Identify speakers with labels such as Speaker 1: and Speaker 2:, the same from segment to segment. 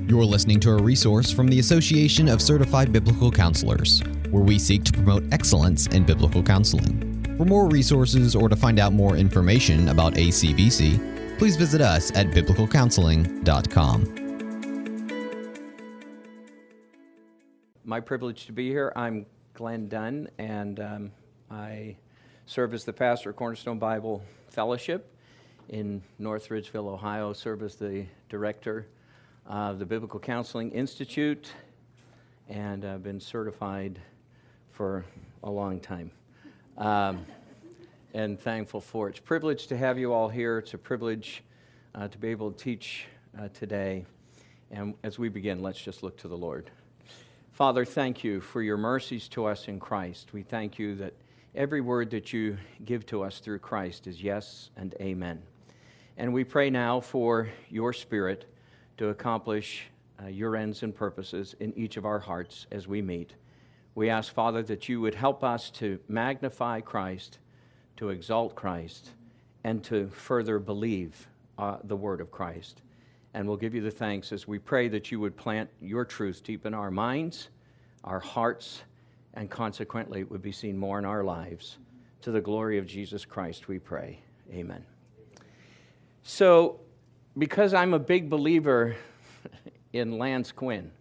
Speaker 1: You're listening to a resource from the Association of Certified Biblical Counselors, where we seek to promote excellence in biblical counseling. For more resources or to find out more information about ACBC, please visit us at biblicalcounseling.com.
Speaker 2: My privilege to be here. I'm Glenn Dunn, and I serve as the pastor of Cornerstone Bible Fellowship in North Ridgeville, Ohio, serve as the director of the Biblical Counseling Institute, and I've been certified for a long time, and thankful for it. It's a privilege to have you all here. It's a privilege to be able to teach today. And as we begin, let's just look to the Lord. Father, thank you for your mercies to us in Christ. We thank you that every word that you give to us through Christ is yes and amen. And we pray now for your Spirit to accomplish your ends and purposes in each of our hearts as we meet. We ask, Father, that you would help us to magnify Christ, to exalt Christ, and to further believe the word of Christ. And we'll give you the thanks as we pray that you would plant your truth deep in our minds, our hearts, and consequently it would be seen more in our lives. To the glory of Jesus Christ we pray. Amen. So, because I'm a big believer in Lance Quinn,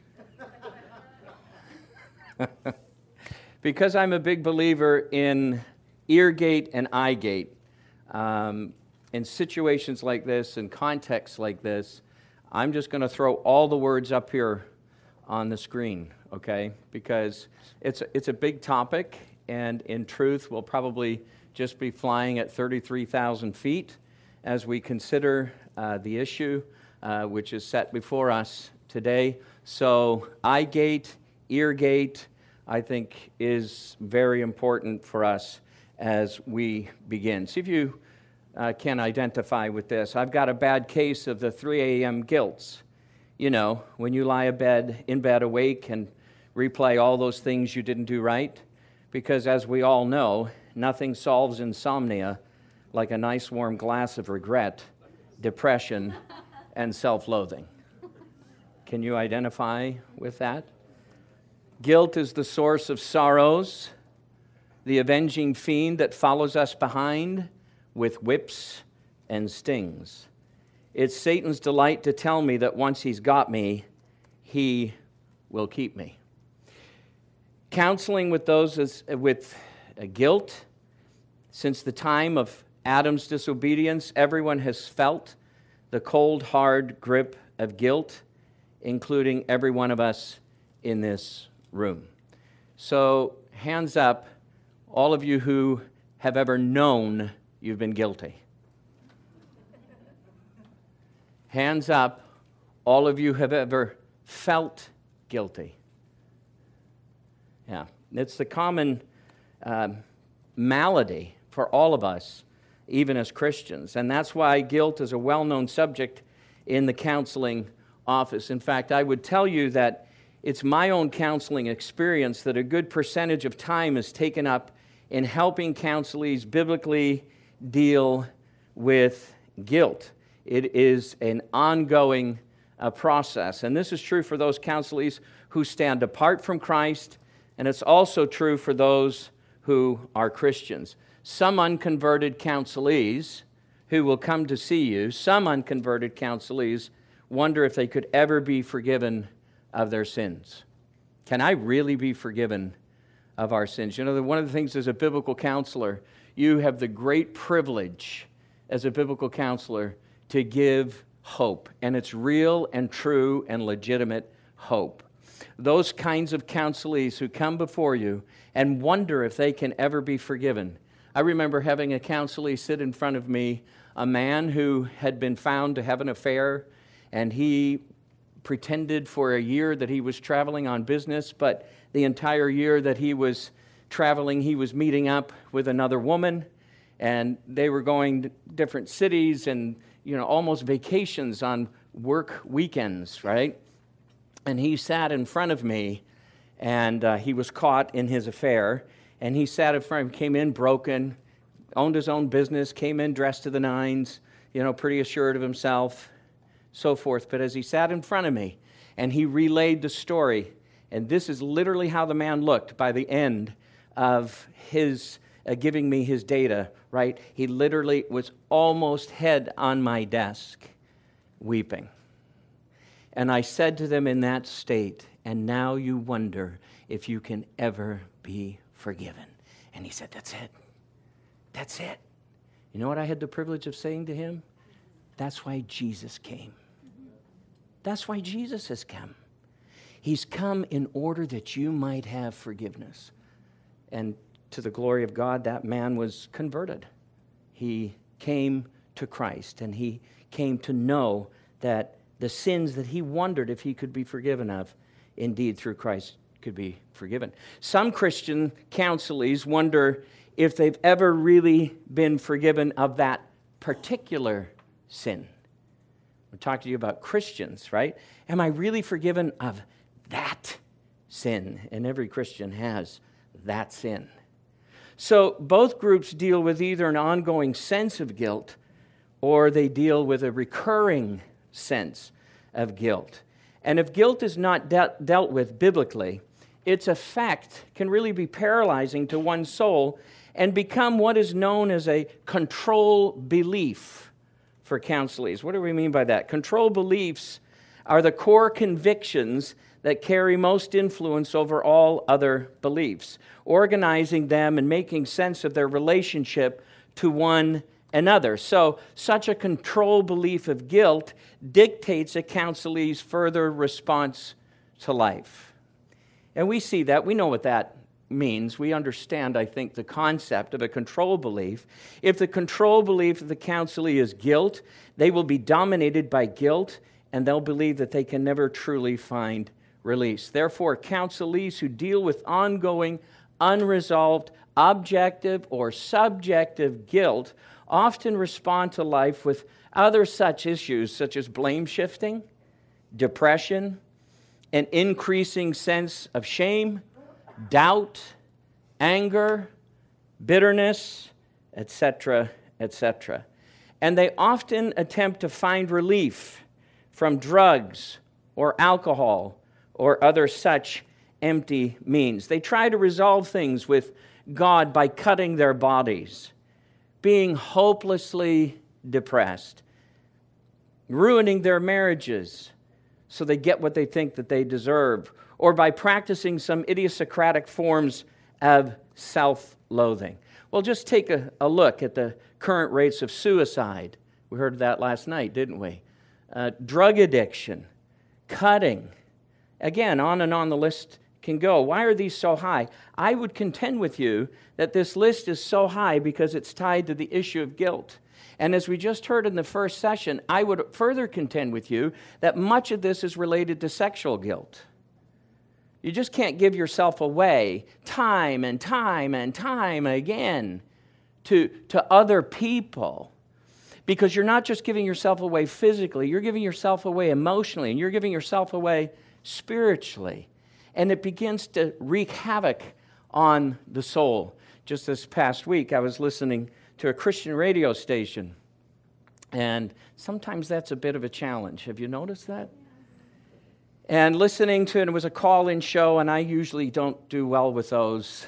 Speaker 2: because I'm a big believer in ear gate and eye gate, in situations like this, in contexts like this, I'm just going to throw all the words up here on the screen, okay? Because it's a big topic, and in truth, we'll probably just be flying at 33,000 feet as we consider the issue which is set before us today. So eye gate, ear gate, I think is very important for us as we begin. See if you can identify with this. I've got a bad case of the 3 a.m. guilts. You know, when you lie in bed awake and replay all those things you didn't do right. Because as we all know, nothing solves insomnia like a nice warm glass of regret, depression, and self-loathing. Can you identify with that? Guilt is the source of sorrows, the avenging fiend that follows us behind with whips and stings. It's Satan's delight to tell me that once he's got me, he will keep me. Counseling with those with guilt, since the time of Adam's disobedience, everyone has felt the cold, hard grip of guilt, including every one of us in this room. So, hands up, all of you who have ever known you've been guilty. Hands up, all of you have ever felt guilty. Yeah, it's the common malady for all of us, even as Christians. And that's why guilt is a well-known subject in the counseling office. In fact, I would tell you that it's my own counseling experience that a good percentage of time is taken up in helping counselees biblically deal with guilt. It is an ongoing process. And this is true for those counselees who stand apart from Christ, and it's also true for those who are Christians. Some unconverted counselees who will come to see you, some unconverted counselees wonder if they could ever be forgiven of their sins. Can I really be forgiven of our sins? You know, one of the things as a biblical counselor, you have the great privilege as a biblical counselor to give hope. And it's real and true and legitimate hope. Those kinds of counselees who come before you and wonder if they can ever be forgiven. I remember having a counselee sit in front of me, a man who had been found to have an affair, and he pretended for a year that he was traveling on business, but the entire year that he was traveling, he was meeting up with another woman, and they were going to different cities and, you know, almost vacations on work weekends, right? And he sat in front of me, and he was caught in his affair, and he sat in front of me, came in broken, owned his own business, came in dressed to the nines, you know, pretty assured of himself, so forth. But as he sat in front of me, And he relayed the story. And this is literally how the man looked by the end of his giving me his data, right? He literally was almost head on my desk, weeping. And I said to them in that state, and now you wonder if you can ever be forgiven. And he said, that's it. That's it. You know what I had the privilege of saying to him? That's why Jesus came. That's why Jesus has come. He's come in order that you might have forgiveness. And to the glory of God, that man was converted. He came to Christ, and he came to know that the sins that he wondered if he could be forgiven of, indeed through Christ could be forgiven. Some Christian counselees wonder if they've ever really been forgiven of that particular sin. We're talking to you about Christians, right? Am I really forgiven of that sin? And every Christian has that sin. So both groups deal with either an ongoing sense of guilt or they deal with a recurring sense of guilt. And if guilt is not dealt with biblically, its effect can really be paralyzing to one's soul and become what is known as a control belief for counselees. What do we mean by that? Control beliefs are the core convictions that carry most influence over all other beliefs, organizing them and making sense of their relationship to one another. So, such a control belief of guilt dictates a counselee's further response to life. And we see that. We know what that means. We understand, I think, the concept of a control belief. If the control belief of the counselee is guilt, they will be dominated by guilt, and they'll believe that they can never truly find release. Therefore, counselees who deal with ongoing, unresolved, objective or subjective guilt often respond to life with other such issues, such as blame shifting, depression, an increasing sense of shame, doubt, anger, bitterness, etc., etc. And they often attempt to find relief from drugs or alcohol or other such empty means. They try to resolve things with God by cutting their bodies, being hopelessly depressed, ruining their marriages so they get what they think that they deserve, or by practicing some idiosyncratic forms of self-loathing. Well, just take a look at the current rates of suicide. We heard of that last night, didn't we? Drug addiction, cutting. Again, on and on the list can go. Why are these so high? I would contend with you that this list is so high because it's tied to the issue of guilt. And as we just heard in the first session, I would further contend with you that much of this is related to sexual guilt. You just can't give yourself away time and time and time again to other people, because you're not just giving yourself away physically, you're giving yourself away emotionally, and you're giving yourself away spiritually. And it begins to wreak havoc on the soul. Just this past week, I was listening to a Christian radio station, and sometimes that's a bit of a challenge. Have you noticed that? And listening to it, it was a call-in show, and I usually don't do well with those.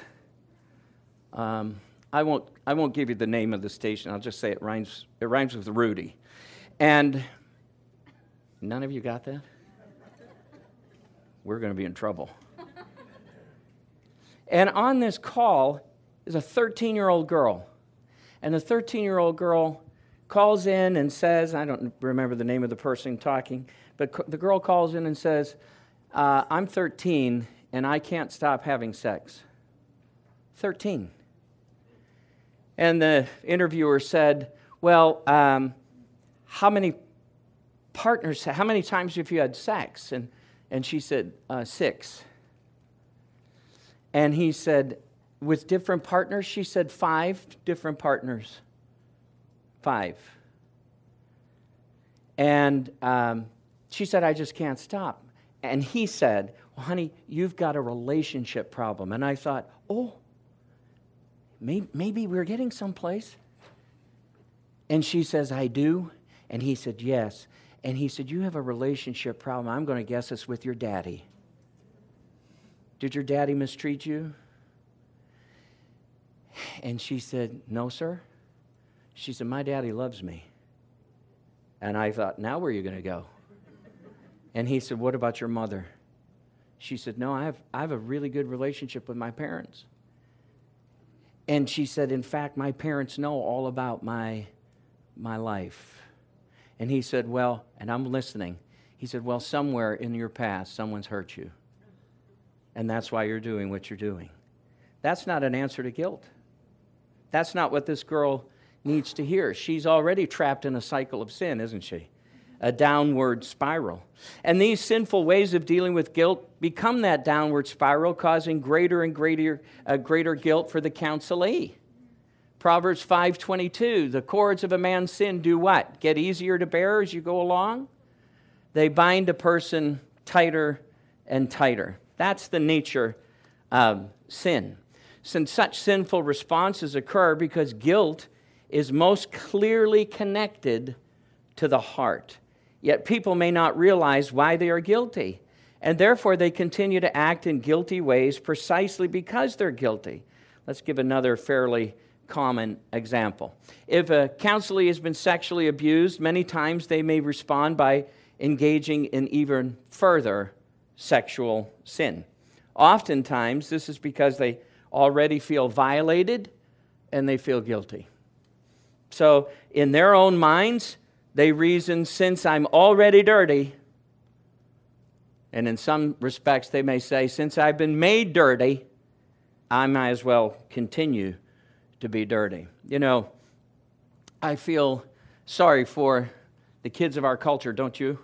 Speaker 2: I won't give you the name of the station. I'll just say it rhymes with Rudy. And none of you got that? We're going to be in trouble. And on this call is a 13-year-old girl. And the 13-year-old girl calls in and says, I don't remember the name of the person talking, but the girl calls in and says, I'm 13 and I can't stop having sex. 13. And the interviewer said, well, how many times have you had sex? And she said, 6. And he said, with different partners? She said, 5 different partners. 5. And she said, I just can't stop. And he said, well, honey, you've got a relationship problem. And I thought, maybe we're getting someplace. And she says, I do. And he said, yes. And he said, you have a relationship problem. I'm going to guess it's with your daddy. Did your daddy mistreat you? And she said, no, sir. She said, my daddy loves me. And I thought, now where are you going to go? And he said, what about your mother? She said, no, I have a really good relationship with my parents. And she said, in fact, my parents know all about my life. And he said, well, and I'm listening. He said, well, somewhere in your past, someone's hurt you. And that's why you're doing what you're doing. That's not an answer to guilt. That's not what this girl needs to hear. She's already trapped in a cycle of sin, isn't she? A downward spiral. And these sinful ways of dealing with guilt become that downward spiral, causing greater and greater guilt for the counselee. Proverbs 5:22, the cords of a man's sin do what? Get easier to bear as you go along? They bind a person tighter and tighter. That's the nature of sin. Since such sinful responses occur because guilt is most clearly connected to the heart. Yet people may not realize why they are guilty, and therefore they continue to act in guilty ways precisely because they're guilty. Let's give another fairly common example. If a counselee has been sexually abused, many times they may respond by engaging in even further sexual sin. Oftentimes, this is because they already feel violated and they feel guilty. So, in their own minds, they reason, since I'm already dirty, and in some respects they may say, since I've been made dirty, I might as well continue to be dirty. You know, I feel sorry for the kids of our culture, don't you?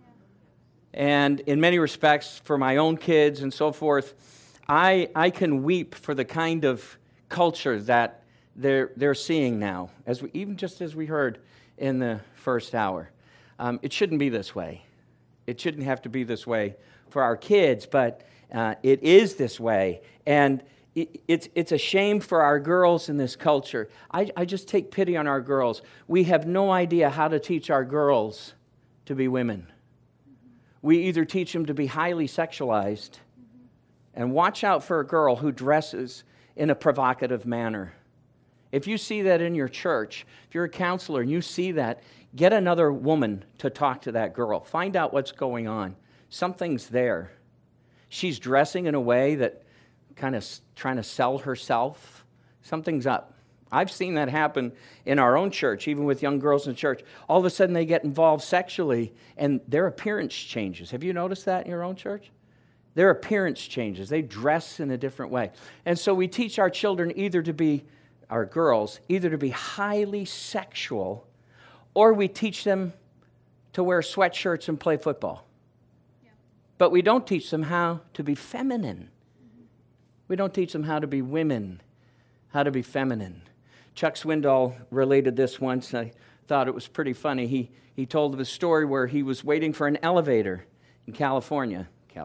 Speaker 2: And in many respects, for my own kids and so forth, I can weep for the kind of culture that they're seeing now, even just as we heard in the first hour. It shouldn't be this way. It shouldn't have to be this way for our kids, but it is this way. And it's a shame for our girls in this culture. I just take pity on our girls. We have no idea how to teach our girls to be women. We either teach them to be highly sexualized, and watch out for a girl who dresses in a provocative manner. If you see that in your church, if you're a counselor and you see that, get another woman to talk to that girl. Find out what's going on. Something's there. She's dressing in a way that kind of trying to sell herself. Something's up. I've seen that happen in our own church, even with young girls in church. All of a sudden they get involved sexually and their appearance changes. Have you noticed that in your own church? Their appearance changes. They dress in a different way. And so we teach our children our girls, either to be highly sexual, or we teach them to wear sweatshirts and play football. Yeah. But we don't teach them how to be feminine. Mm-hmm. We don't teach them how to be women, how to be feminine. Chuck Swindoll related this once. I thought it was pretty funny. He told of a story where he was waiting for an elevator in California. Hey,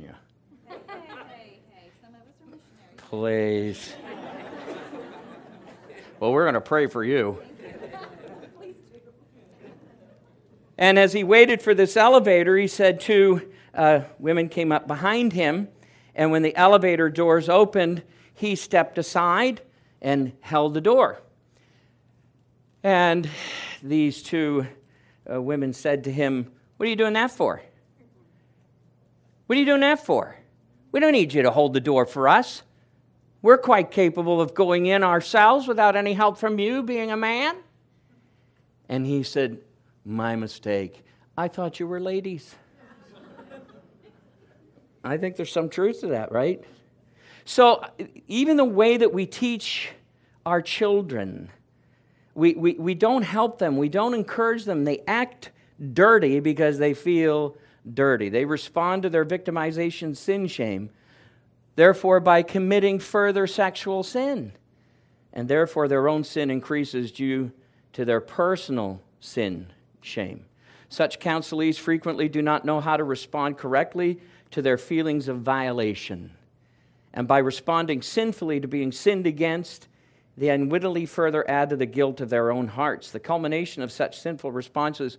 Speaker 2: some of us are missionaries. Please. Well, we're going to pray for you. Please do. And as he waited for this elevator, he said two women came up behind him, and when the elevator doors opened, he stepped aside and held the door. And these two women said to him, "What are you doing that for? What are you doing that for? We don't need you to hold the door for us. We're quite capable of going in ourselves without any help from you, being a man." And he said, "My mistake. I thought you were ladies." I think there's some truth to that, right? So even the way that we teach our children, we don't help them. We don't encourage them. They act dirty because they feel dirty. They respond to their victimization, sin, shame, therefore by committing further sexual sin. And therefore their own sin increases due to their personal sin, shame. Such counselees frequently do not know how to respond correctly to their feelings of violation. And by responding sinfully to being sinned against, they unwittingly further add to the guilt of their own hearts. The culmination of such sinful responses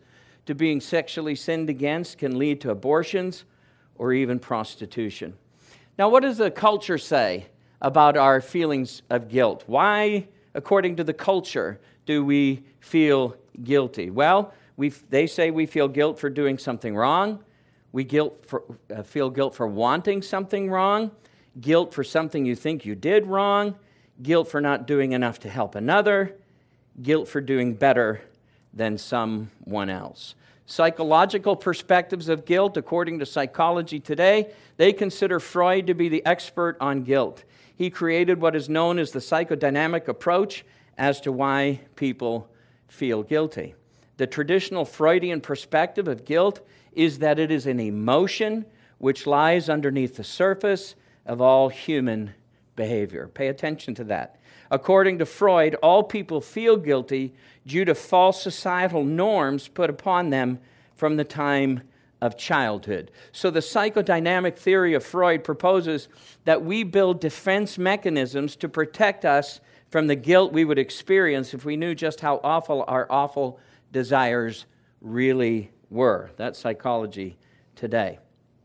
Speaker 2: to being sexually sinned against can lead to abortions or even prostitution. Now, what does the culture say about our feelings of guilt? Why, according to the culture, do we feel guilty? Well, they say we feel guilt for doing something wrong. We feel guilt for wanting something wrong, guilt for something you think you did wrong, guilt for not doing enough to help another, guilt for doing better than someone else. Psychological perspectives of guilt, according to Psychology Today, they consider Freud to be the expert on guilt. He created what is known as the psychodynamic approach as to why people feel guilty. The traditional Freudian perspective of guilt is that it is an emotion which lies underneath the surface of all human behavior. Pay attention to that. According to Freud, all people feel guilty due to false societal norms put upon them from the time of childhood. So the psychodynamic theory of Freud proposes that we build defense mechanisms to protect us from the guilt we would experience if we knew just how awful our awful desires really were. That's Psychology Today.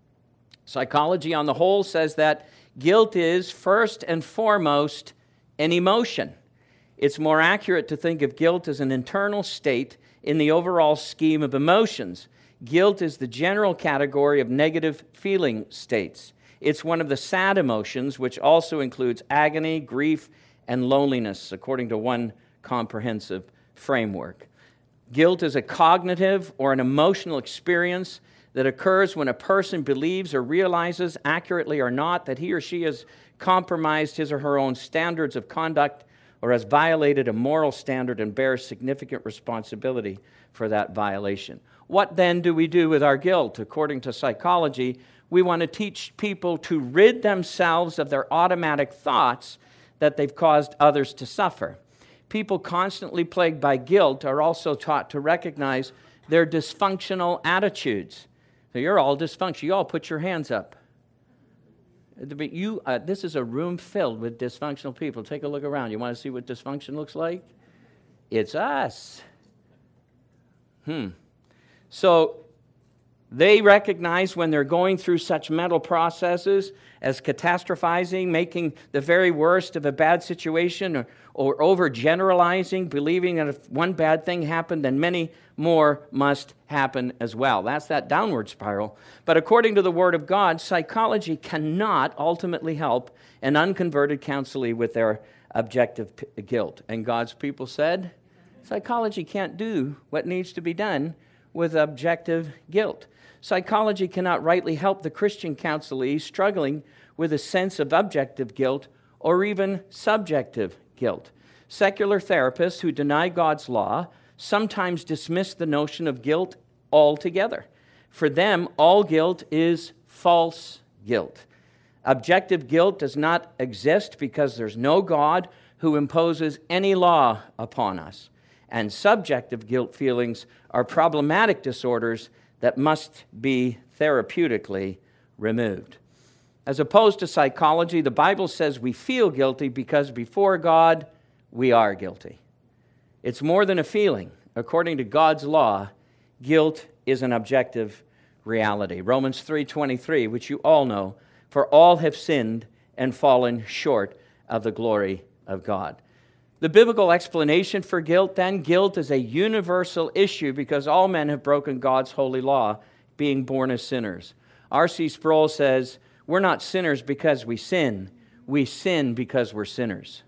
Speaker 2: Psychology on the whole says that guilt is, first and foremost, an emotion. It's more accurate to think of guilt as an internal state in the overall scheme of emotions. Guilt is the general category of negative feeling states. It's one of the sad emotions, which also includes agony, grief, and loneliness, according to one comprehensive framework. Guilt is a cognitive or an emotional experience that occurs when a person believes or realizes, accurately or not, that he or she has compromised his or her own standards of conduct or has violated a moral standard and bears significant responsibility for that violation. What then do we do with our guilt? According to psychology, we want to teach people to rid themselves of their automatic thoughts that they've caused others to suffer. People constantly plagued by guilt are also taught to recognize their dysfunctional attitudes. So you're all dysfunctional. You all put your hands up. This is a room filled with dysfunctional people. Take a look around. You want to see what dysfunction looks like? It's us. So they recognize when they're going through such mental processes as catastrophizing, making the very worst of a bad situation, or overgeneralizing, believing that if one bad thing happened, then many more must happen as well. That's that downward spiral. But according to the Word of God, psychology cannot ultimately help an unconverted counselee with their objective guilt. And God's people said, psychology can't do what needs to be done with objective guilt. Psychology cannot rightly help the Christian counselee struggling with a sense of objective guilt or even subjective guilt. Secular therapists who deny God's law sometimes dismiss the notion of guilt altogether. For them, all guilt is false guilt. Objective guilt does not exist because there's no God who imposes any law upon us. And subjective guilt feelings are problematic disorders that must be therapeutically removed. As opposed to psychology, the Bible says we feel guilty because before God, we are guilty. It's more than a feeling. According to God's law, guilt is an objective reality. Romans 3:23, which you all know, for all have sinned and fallen short of the glory of God. The biblical explanation for guilt, then, guilt is a universal issue because all men have broken God's holy law, being born as sinners. R.C. Sproul says, we're not sinners because we sin because we're sinners.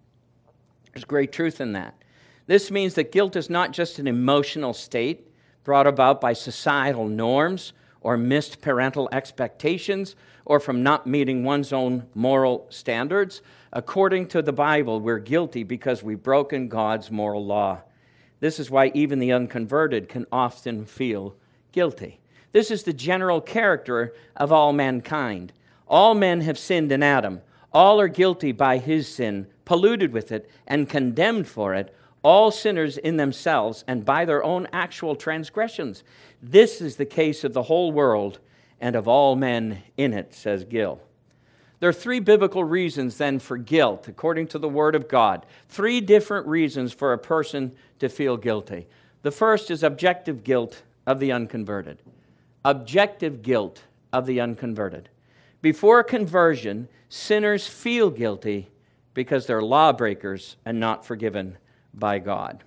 Speaker 2: There's great truth in that. This means that guilt is not just an emotional state brought about by societal norms or missed parental expectations or from not meeting one's own moral standards. According to the Bible, we're guilty because we've broken God's moral law. This is why even the unconverted can often feel guilty. This is the general character of all mankind. All men have sinned in Adam. All are guilty by his sin, polluted with it, and condemned for it. All sinners in themselves and by their own actual transgressions. This is the case of the whole world and of all men in it, says Gill. There are three biblical reasons then for guilt, according to the Word of God. Three different reasons for a person to feel guilty. The first is objective guilt of the unconverted. Objective guilt of the unconverted. Before conversion, sinners feel guilty because they're lawbreakers and not forgiven by God.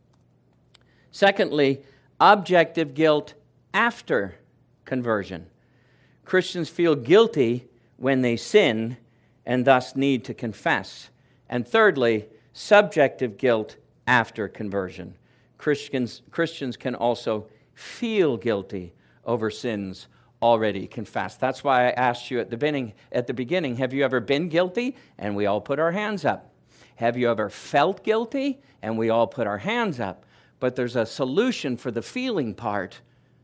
Speaker 2: Secondly, objective guilt after conversion. Christians feel guilty when they sin and thus need to confess. And thirdly, subjective guilt after conversion. Christians can also feel guilty over sins already confessed. That's why I asked you at the beginning, have you ever been guilty? And we all put our hands up. Have you ever felt guilty? And we all put our hands up. But there's a solution for the feeling part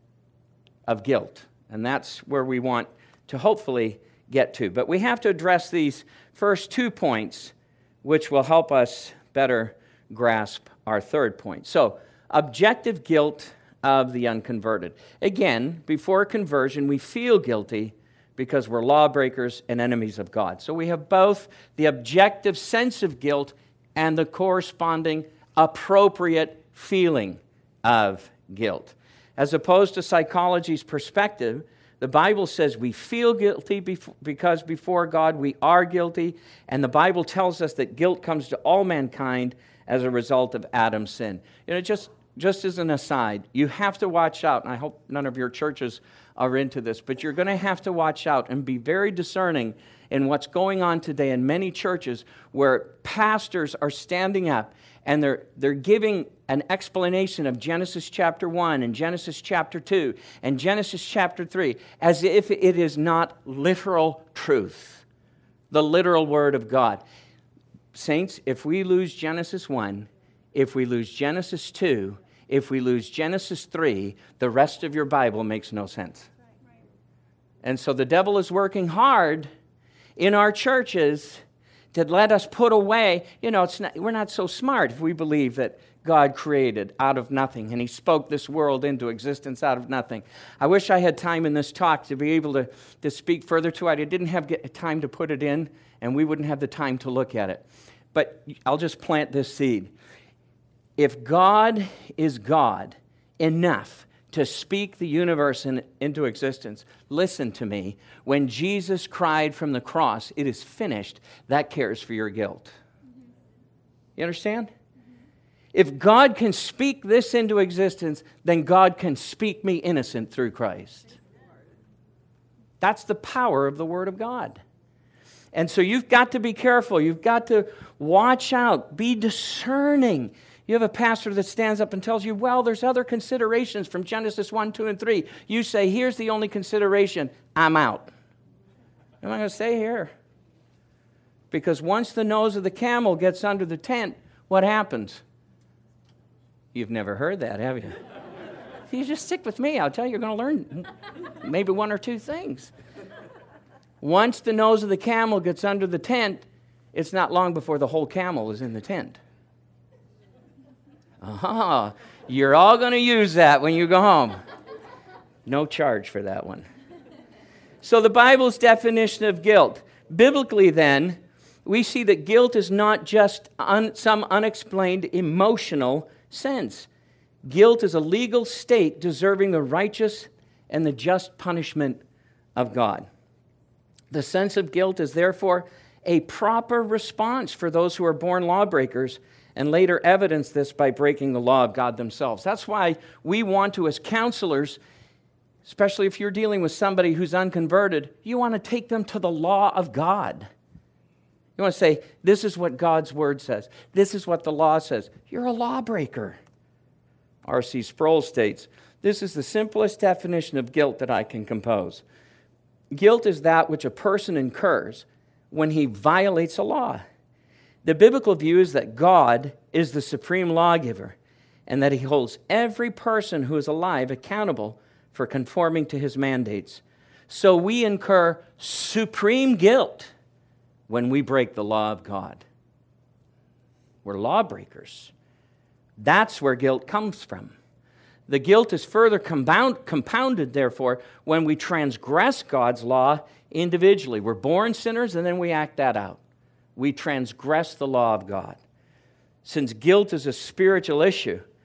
Speaker 2: of guilt. And that's where we want to hopefully get to. But we have to address these first 2 points, which will help us better grasp our third point. So, objective guilt of the unconverted. Again, before conversion, we feel guilty because we're lawbreakers and enemies of God. So we have both the objective sense of guilt and the corresponding appropriate feeling of guilt. As opposed to psychology's perspective, the Bible says we feel guilty because before God we are guilty, and the Bible tells us that guilt comes to all mankind as a result of Adam's sin. Just as an aside, you have to watch out, and I hope none of your churches are into this, but you're going to have to watch out and be very discerning in what's going on today in many churches where pastors are standing up and they're giving an explanation of Genesis chapter 1 and Genesis chapter 2 and Genesis chapter 3 as if it is not literal truth, the literal Word of God. Saints, if we lose Genesis 1, if we lose Genesis 2, if we lose Genesis 3, the rest of your Bible makes no sense. And so the devil is working hard in our churches to let us put away, we're not so smart if we believe that God created out of nothing and He spoke this world into existence out of nothing. I wish I had time in this talk to be able to speak further to it. I didn't have time to put it in, and we wouldn't have the time to look at it. But I'll just plant this seed. If God is God enough to speak the universe into existence, listen to me, when Jesus cried from the cross, "It is finished," that cares for your guilt. You understand? If God can speak this into existence, then God can speak me innocent through Christ. That's the power of the Word of God. And so you've got to be careful. You've got to watch out. Be discerning. You have a pastor that stands up and tells you, well, there's other considerations from Genesis 1, 2, and 3. You say, here's the only consideration. I'm out. I'm not going to stay here. Because once the nose of the camel gets under the tent, what happens? You've never heard that, have you? You just stick with me. I'll tell you, you're going to learn maybe one or two things. Once the nose of the camel gets under the tent, it's not long before the whole camel is in the tent. You're all going to use that when you go home. No charge for that one. So the Bible's definition of guilt. Biblically then, we see that guilt is not just some unexplained emotional sense. Guilt is a legal state deserving the righteous and the just punishment of God. The sense of guilt is therefore a proper response for those who are born lawbreakers and later evidence this by breaking the law of God themselves. That's why we want to, as counselors, especially if you're dealing with somebody who's unconverted, you want to take them to the law of God. You want to say, this is what God's Word says. This is what the law says. You're a lawbreaker. R.C. Sproul states, this is the simplest definition of guilt that I can compose. Guilt is that which a person incurs when he violates a law. The biblical view is that God is the supreme lawgiver and that He holds every person who is alive accountable for conforming to His mandates. So we incur supreme guilt when we break the law of God. We're lawbreakers. That's where guilt comes from. The guilt is further compounded, therefore, when we transgress God's law individually. We're born sinners and then we act that out. We transgress the law of God. Since guilt is a spiritual issue,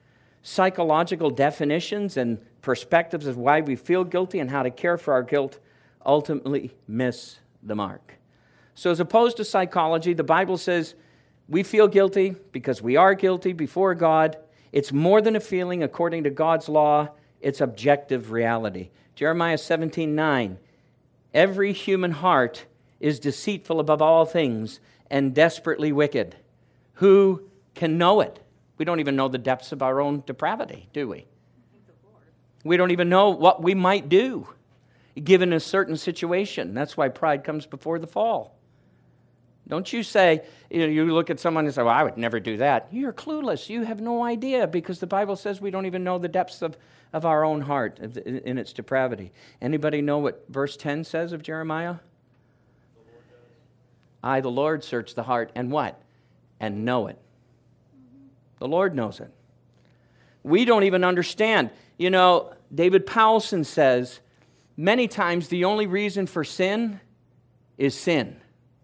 Speaker 2: psychological definitions and perspectives of why we feel guilty and how to care for our guilt ultimately miss the mark. So as opposed to psychology, the Bible says we feel guilty because we are guilty before God. It's more than a feeling according to God's law. It's objective reality. Jeremiah 17:9, every human heart is deceitful above all things and desperately wicked. Who can know it? We don't even know the depths of our own depravity, do we? We don't even know what we might do given a certain situation. That's why pride comes before the fall. Don't you say, you look at someone and say, well, I would never do that. You're clueless. You have no idea because the Bible says we don't even know the depths of our own heart in its depravity. Anybody know what verse 10 says of Jeremiah? I, the Lord, search the heart and what? And know it. The Lord knows it. We don't even understand. You know, David Powelson says, many times the only reason for sin is sin.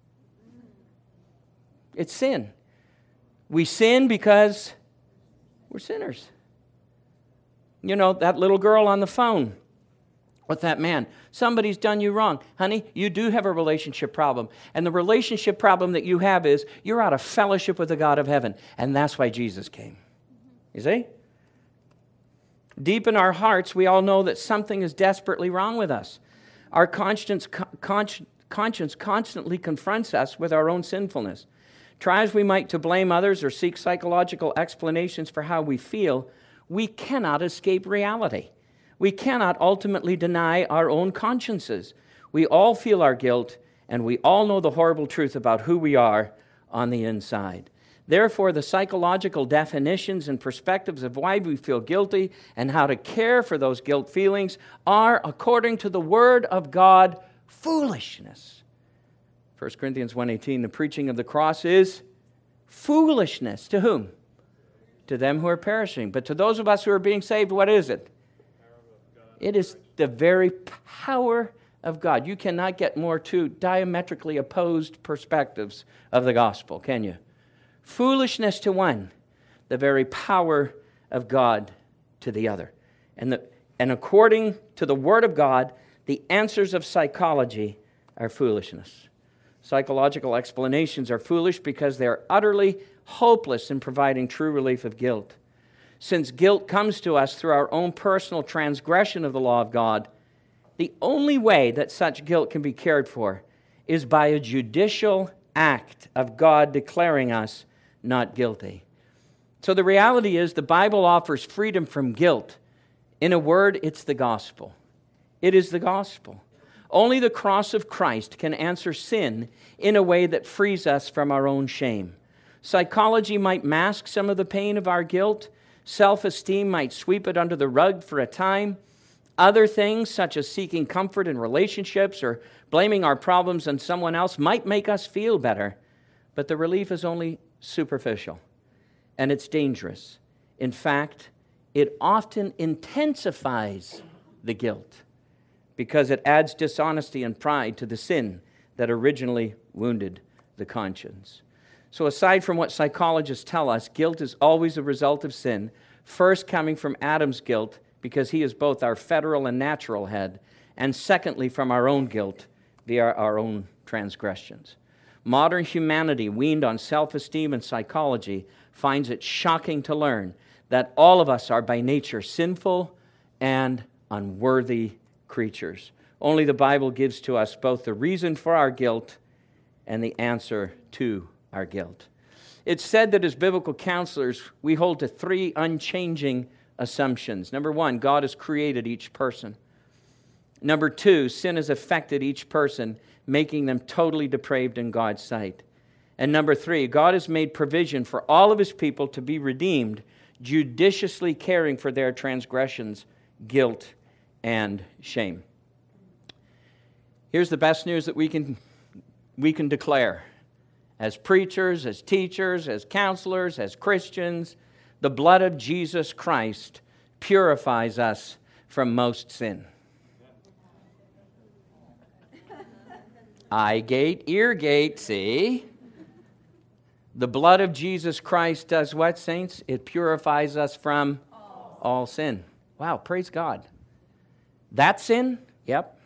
Speaker 2: It's sin. We sin because we're sinners. You know, that little girl on the phone with that man. Somebody's done you wrong. Honey, you do have a relationship problem. And the relationship problem that you have is you're out of fellowship with the God of heaven. And that's why Jesus came. You see? Deep in our hearts, we all know that something is desperately wrong with us. Our conscience constantly confronts us with our own sinfulness. Try as we might to blame others or seek psychological explanations for how we feel, we cannot escape reality. We cannot ultimately deny our own consciences. We all feel our guilt, and we all know the horrible truth about who we are on the inside. Therefore, the psychological definitions and perspectives of why we feel guilty and how to care for those guilt feelings are, according to the Word of God, foolishness. 1 Corinthians 1:18, the preaching of the cross is foolishness. To whom? To them who are perishing. But to those of us who are being saved, what is it? It is the very power of God. You cannot get more two diametrically opposed perspectives of the gospel, can you? Foolishness to one, the very power of God to the other. And according to the Word of God, the answers of psychology are foolishness. Psychological explanations are foolish because they are utterly hopeless in providing true relief of guilt. Since guilt comes to us through our own personal transgression of the law of God, the only way that such guilt can be cared for is by a judicial act of God declaring us not guilty. So the reality is the Bible offers freedom from guilt. In a word, it's the gospel. It is the gospel. Only the cross of Christ can answer sin in a way that frees us from our own shame. Psychology might mask some of the pain of our guilt. Self-esteem might sweep it under the rug for a time. Other things, such as seeking comfort in relationships or blaming our problems on someone else, might make us feel better. But the relief is only superficial, and it's dangerous. In fact, it often intensifies the guilt because it adds dishonesty and pride to the sin that originally wounded the conscience. So aside from what psychologists tell us, guilt is always a result of sin, first coming from Adam's guilt because he is both our federal and natural head, and secondly from our own guilt via our own transgressions. Modern humanity, weaned on self-esteem and psychology, finds it shocking to learn that all of us are by nature sinful and unworthy creatures. Only the Bible gives to us both the reason for our guilt and the answer to our guilt. It's said that as biblical counselors, we hold to three unchanging assumptions. Number one, God has created each person. Number two, sin has affected each person, making them totally depraved in God's sight. And number three, God has made provision for all of His people to be redeemed, judiciously caring for their transgressions, guilt, and shame. Here's the best news that we can declare. As preachers, as teachers, as counselors, as Christians, the blood of Jesus Christ purifies us from most sin. Eye gate, ear gate, see? The blood of Jesus Christ does what, saints? It purifies us from all sin. Wow, praise God. That sin? Yep.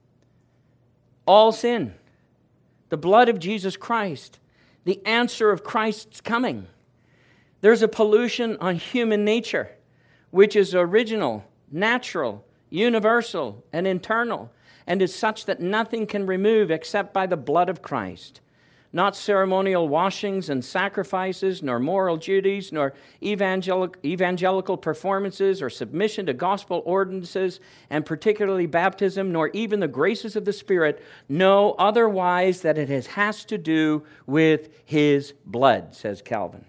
Speaker 2: All sin. The blood of Jesus Christ. The answer of Christ's coming. There's a pollution on human nature, which is original, natural, universal, and internal, and is such that nothing can remove except by the blood of Christ. Not ceremonial washings and sacrifices, nor moral duties, nor evangelical performances, or submission to gospel ordinances, and particularly baptism, nor even the graces of the Spirit. No, otherwise that it has to do with His blood, says Calvin.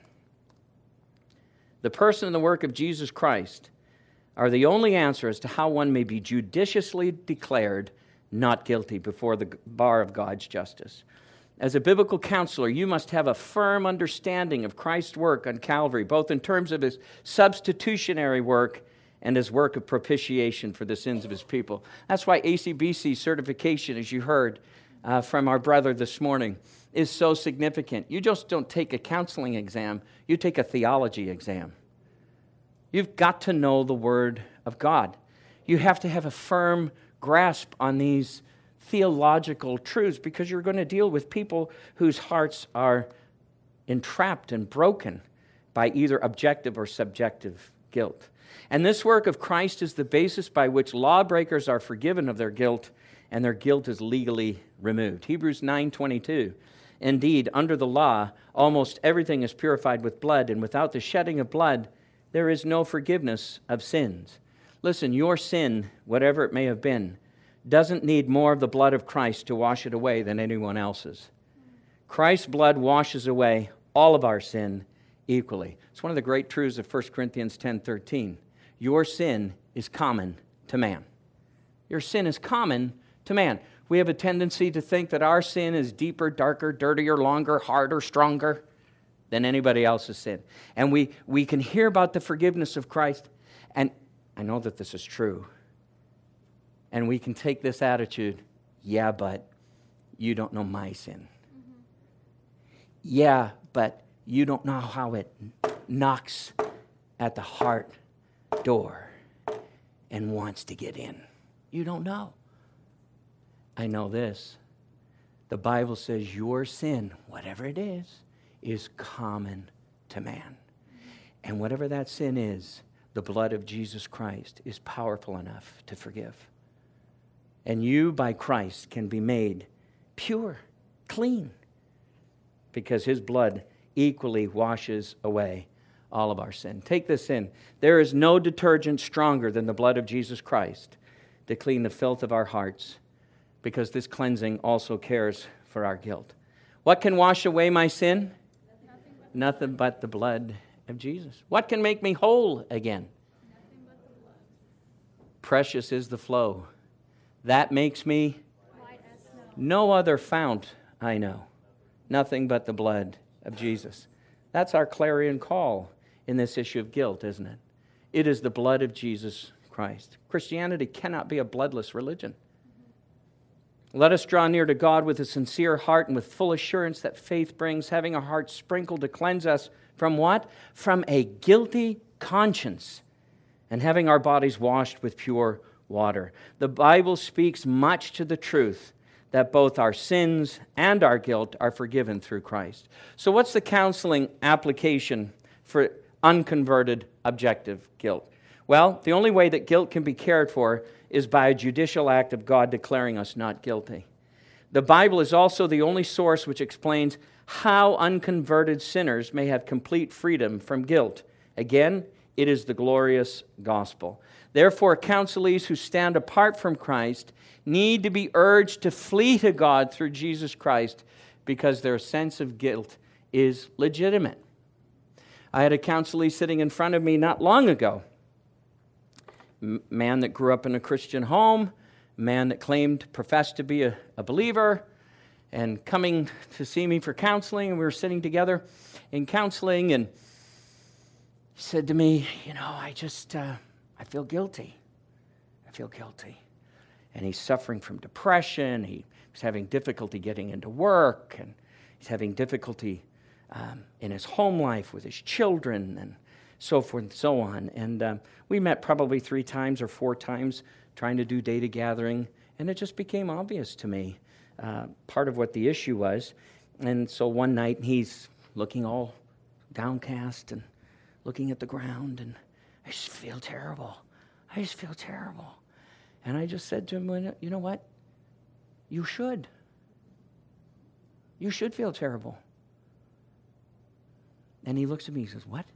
Speaker 2: The person and the work of Jesus Christ are the only answer as to how one may be judiciously declared not guilty before the bar of God's justice. As a biblical counselor, you must have a firm understanding of Christ's work on Calvary, both in terms of His substitutionary work and His work of propitiation for the sins of His people. That's why ACBC certification, as you heard from our brother this morning, is so significant. You just don't take a counseling exam, you take a theology exam. You've got to know the Word of God. You have to have a firm grasp on these theological truths because you're going to deal with people whose hearts are entrapped and broken by either objective or subjective guilt. And this work of Christ is the basis by which lawbreakers are forgiven of their guilt and their guilt is legally removed. Hebrews 9:22. Indeed, under the law, almost everything is purified with blood, and without the shedding of blood, there is no forgiveness of sins. Listen, your sin, whatever it may have been, doesn't need more of the blood of Christ to wash it away than anyone else's. Christ's blood washes away all of our sin equally. It's one of the great truths of 1 Corinthians 10:13. Your sin is common to man. Your sin is common to man. We have a tendency to think that our sin is deeper, darker, dirtier, longer, harder, stronger than anybody else's sin. And we can hear about the forgiveness of Christ, and I know that this is true. And we can take this attitude, yeah, but you don't know my sin. Mm-hmm. Yeah, but you don't know how it knocks at the heart door and wants to get in. You don't know. I know this. The Bible says your sin, whatever it is common to man. And whatever that sin is, the blood of Jesus Christ is powerful enough to forgive. And you, by Christ, can be made pure, clean, because His blood equally washes away all of our sin. Take this in. There is no detergent stronger than the blood of Jesus Christ to clean the filth of our hearts, because this cleansing also cares for our guilt. What can wash away my sin? Nothing but the blood of Jesus. What can make me whole again?
Speaker 3: Nothing but the blood.
Speaker 2: Precious is the flow. That makes me
Speaker 3: White as snow.
Speaker 2: no other fount I know. Nothing but the blood of Jesus. That's our clarion call in this issue of guilt, isn't it? It is the blood of Jesus Christ. Christianity cannot be a bloodless religion. Let us draw near to God with a sincere heart and with full assurance that faith brings, having our hearts sprinkled to cleanse us from what? From a guilty conscience, and having our bodies washed with pure water. The Bible speaks much to the truth that both our sins and our guilt are forgiven through Christ. So what's the counseling application for unconverted objective guilt? Well, the only way that guilt can be cared for is by a judicial act of God declaring us not guilty. The Bible is also the only source which explains how unconverted sinners may have complete freedom from guilt. Again, it is the glorious gospel. Therefore, counselees who stand apart from Christ need to be urged to flee to God through Jesus Christ because their sense of guilt is legitimate. I had a counselee sitting in front of me not long ago. Man that grew up in a Christian home, man that professed to be a believer, and coming to see me for counseling, and we were sitting together in counseling, and he said to me, I feel guilty. I feel guilty. And he's suffering from depression. He's having difficulty getting into work, and he's having difficulty in his home life with his children, and so forth and so on. And we met probably 3 times or 4 times trying to do data gathering, and it just became obvious to me part of what the issue was. And so one night he's looking all downcast and looking at the ground, and I just feel terrible. I just feel terrible. And I just said to him, well, you know what? You should. You should feel terrible. And he looks at me, he says, what?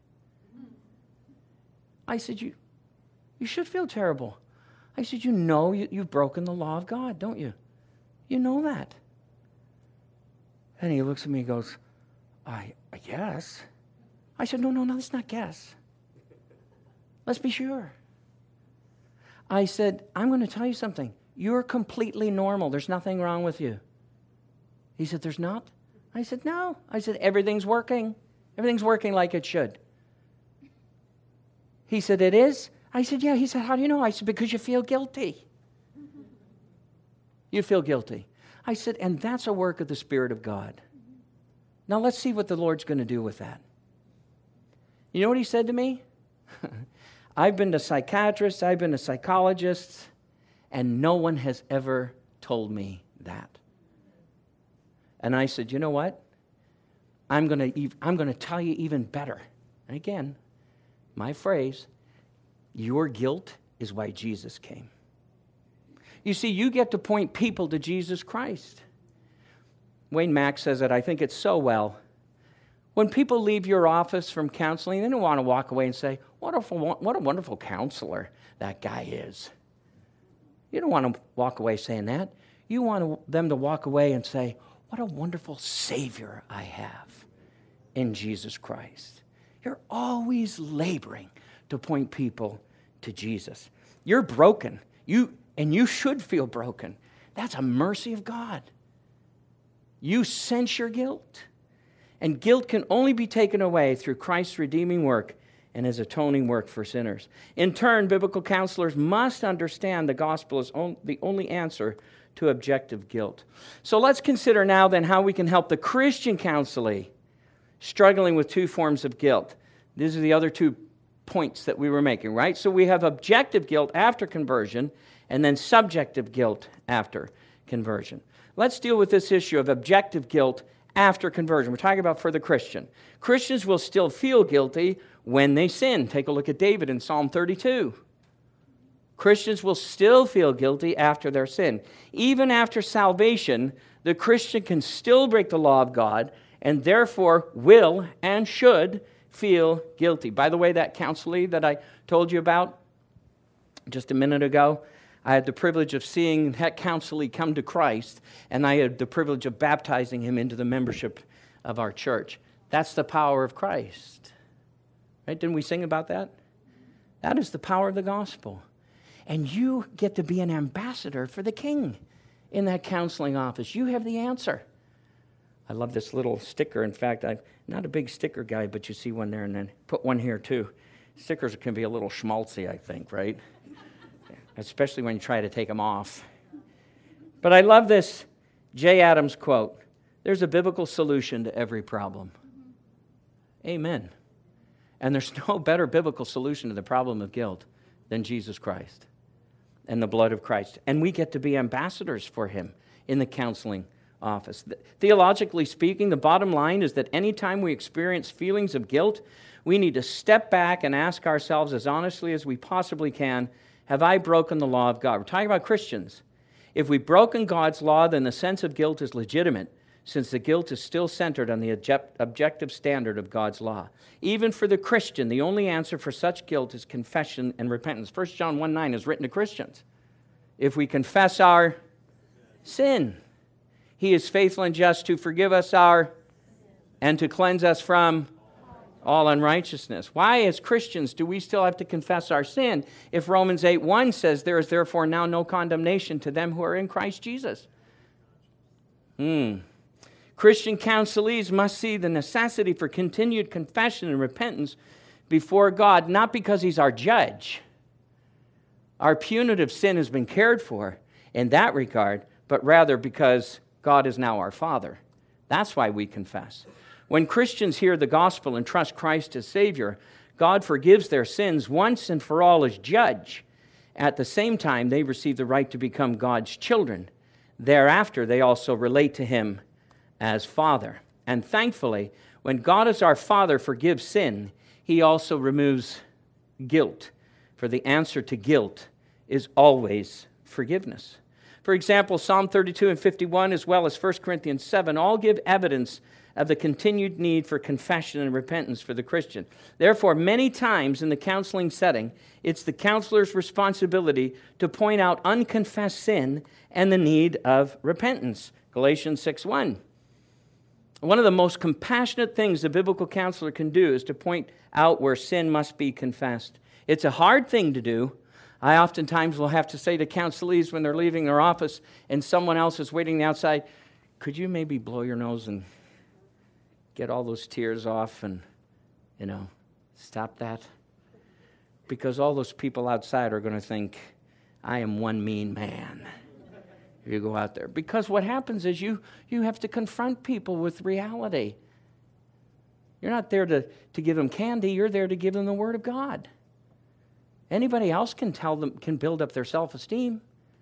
Speaker 2: I said, you should feel terrible. I said, you know you've broken the law of God, don't you? You know that. And he looks at me and goes, I guess. I said, no, let's not guess. Let's be sure. I said, I'm going to tell you something. You're completely normal. There's nothing wrong with you. He said, there's not? I said, no. I said, everything's working. Everything's working like it should. He said, it is? I said, yeah. He said, how do you know? I said, because you feel guilty. You feel guilty. I said, and that's a work of the Spirit of God. Now let's see what the Lord's going to do with that. You know what he said to me? I've been to psychiatrists, I've been to psychologists, and no one has ever told me that. And I said, you know what? I'm going to tell you even better. And again, my phrase, your guilt is why Jesus came. You see, you get to point people to Jesus Christ. Wayne Mack says it, I think it's so well. When people leave your office from counseling, they don't want to walk away and say, what a wonderful counselor that guy is. You don't want to walk away saying that. You want them to walk away and say, what a wonderful Savior I have in Jesus Christ. You're always laboring to point people to Jesus. You're broken. And you should feel broken. That's a mercy of God. You sense your guilt. And guilt can only be taken away through Christ's redeeming work and his atoning work for sinners. In turn, biblical counselors must understand the gospel is the only answer to objective guilt. So let's consider now then how we can help the Christian counselee struggling with 2 forms of guilt. These are the other 2 points that we were making, right? So we have objective guilt after conversion and then subjective guilt after conversion. Let's deal with this issue of objective guilt after conversion. We're talking about for the Christian. Christians will still feel guilty when they sin. Take a look at David in Psalm 32. Christians will still feel guilty after their sin. Even after salvation, the Christian can still break the law of God and therefore will and should feel guilty. By the way, that counselee that I told you about just a minute ago, I had the privilege of seeing that counselee come to Christ, and I had the privilege of baptizing him into the membership of our church. That's the power of Christ. Right? Didn't we sing about that? That is the power of the gospel. And you get to be an ambassador for the King in that counseling office. You have the answer. I love this little sticker. In fact, I'm not a big sticker guy, but you see one there, and then put one here too. Stickers can be a little schmaltzy, I think, right? Especially when you try to take them off. But I love this Jay Adams quote. There's a biblical solution to every problem. Amen. And there's no better biblical solution to the problem of guilt than Jesus Christ and the blood of Christ. And we get to be ambassadors for him in the counseling office. Theologically speaking, the bottom line is that anytime we experience feelings of guilt, we need to step back and ask ourselves as honestly as we possibly can, have I broken the law of God? We're talking about Christians. If we've broken God's law, then the sense of guilt is legitimate, since the guilt is still centered on the objective standard of God's law. Even for the Christian, the only answer for such guilt is confession and repentance. 1 John 1:9 is written to Christians. If we confess our sin, he is faithful and just to forgive us and to cleanse us from all unrighteousness. Why, as Christians, do we still have to confess our sin if Romans 8:1 says, there is therefore now no condemnation to them who are in Christ Jesus? Christian counselees must see the necessity for continued confession and repentance before God, not because he's our judge. Our punitive sin has been cared for in that regard, but rather because God is now our Father. That's why we confess. When Christians hear the gospel and trust Christ as Savior, God forgives their sins once and for all as judge. At the same time, they receive the right to become God's children. Thereafter, they also relate to him as Father. And thankfully, when God as our Father forgives sin, he also removes guilt. For the answer to guilt is always forgiveness. For example, Psalm 32 and 51, as well as 1 Corinthians 7, all give evidence of the continued need for confession and repentance for the Christian. Therefore, many times in the counseling setting, it's the counselor's responsibility to point out unconfessed sin and the need of repentance. Galatians 6:1. One of the most compassionate things a biblical counselor can do is to point out where sin must be confessed. It's a hard thing to do. I oftentimes will have to say to counselees when they're leaving their office and someone else is waiting outside, could you maybe blow your nose and get all those tears off and, stop that? Because all those people outside are going to think, I am one mean man. You go out there. Because what happens is you have to confront people with reality. You're not there to give them candy. You're there to give them the Word of God. Anybody else can build up their self-esteem.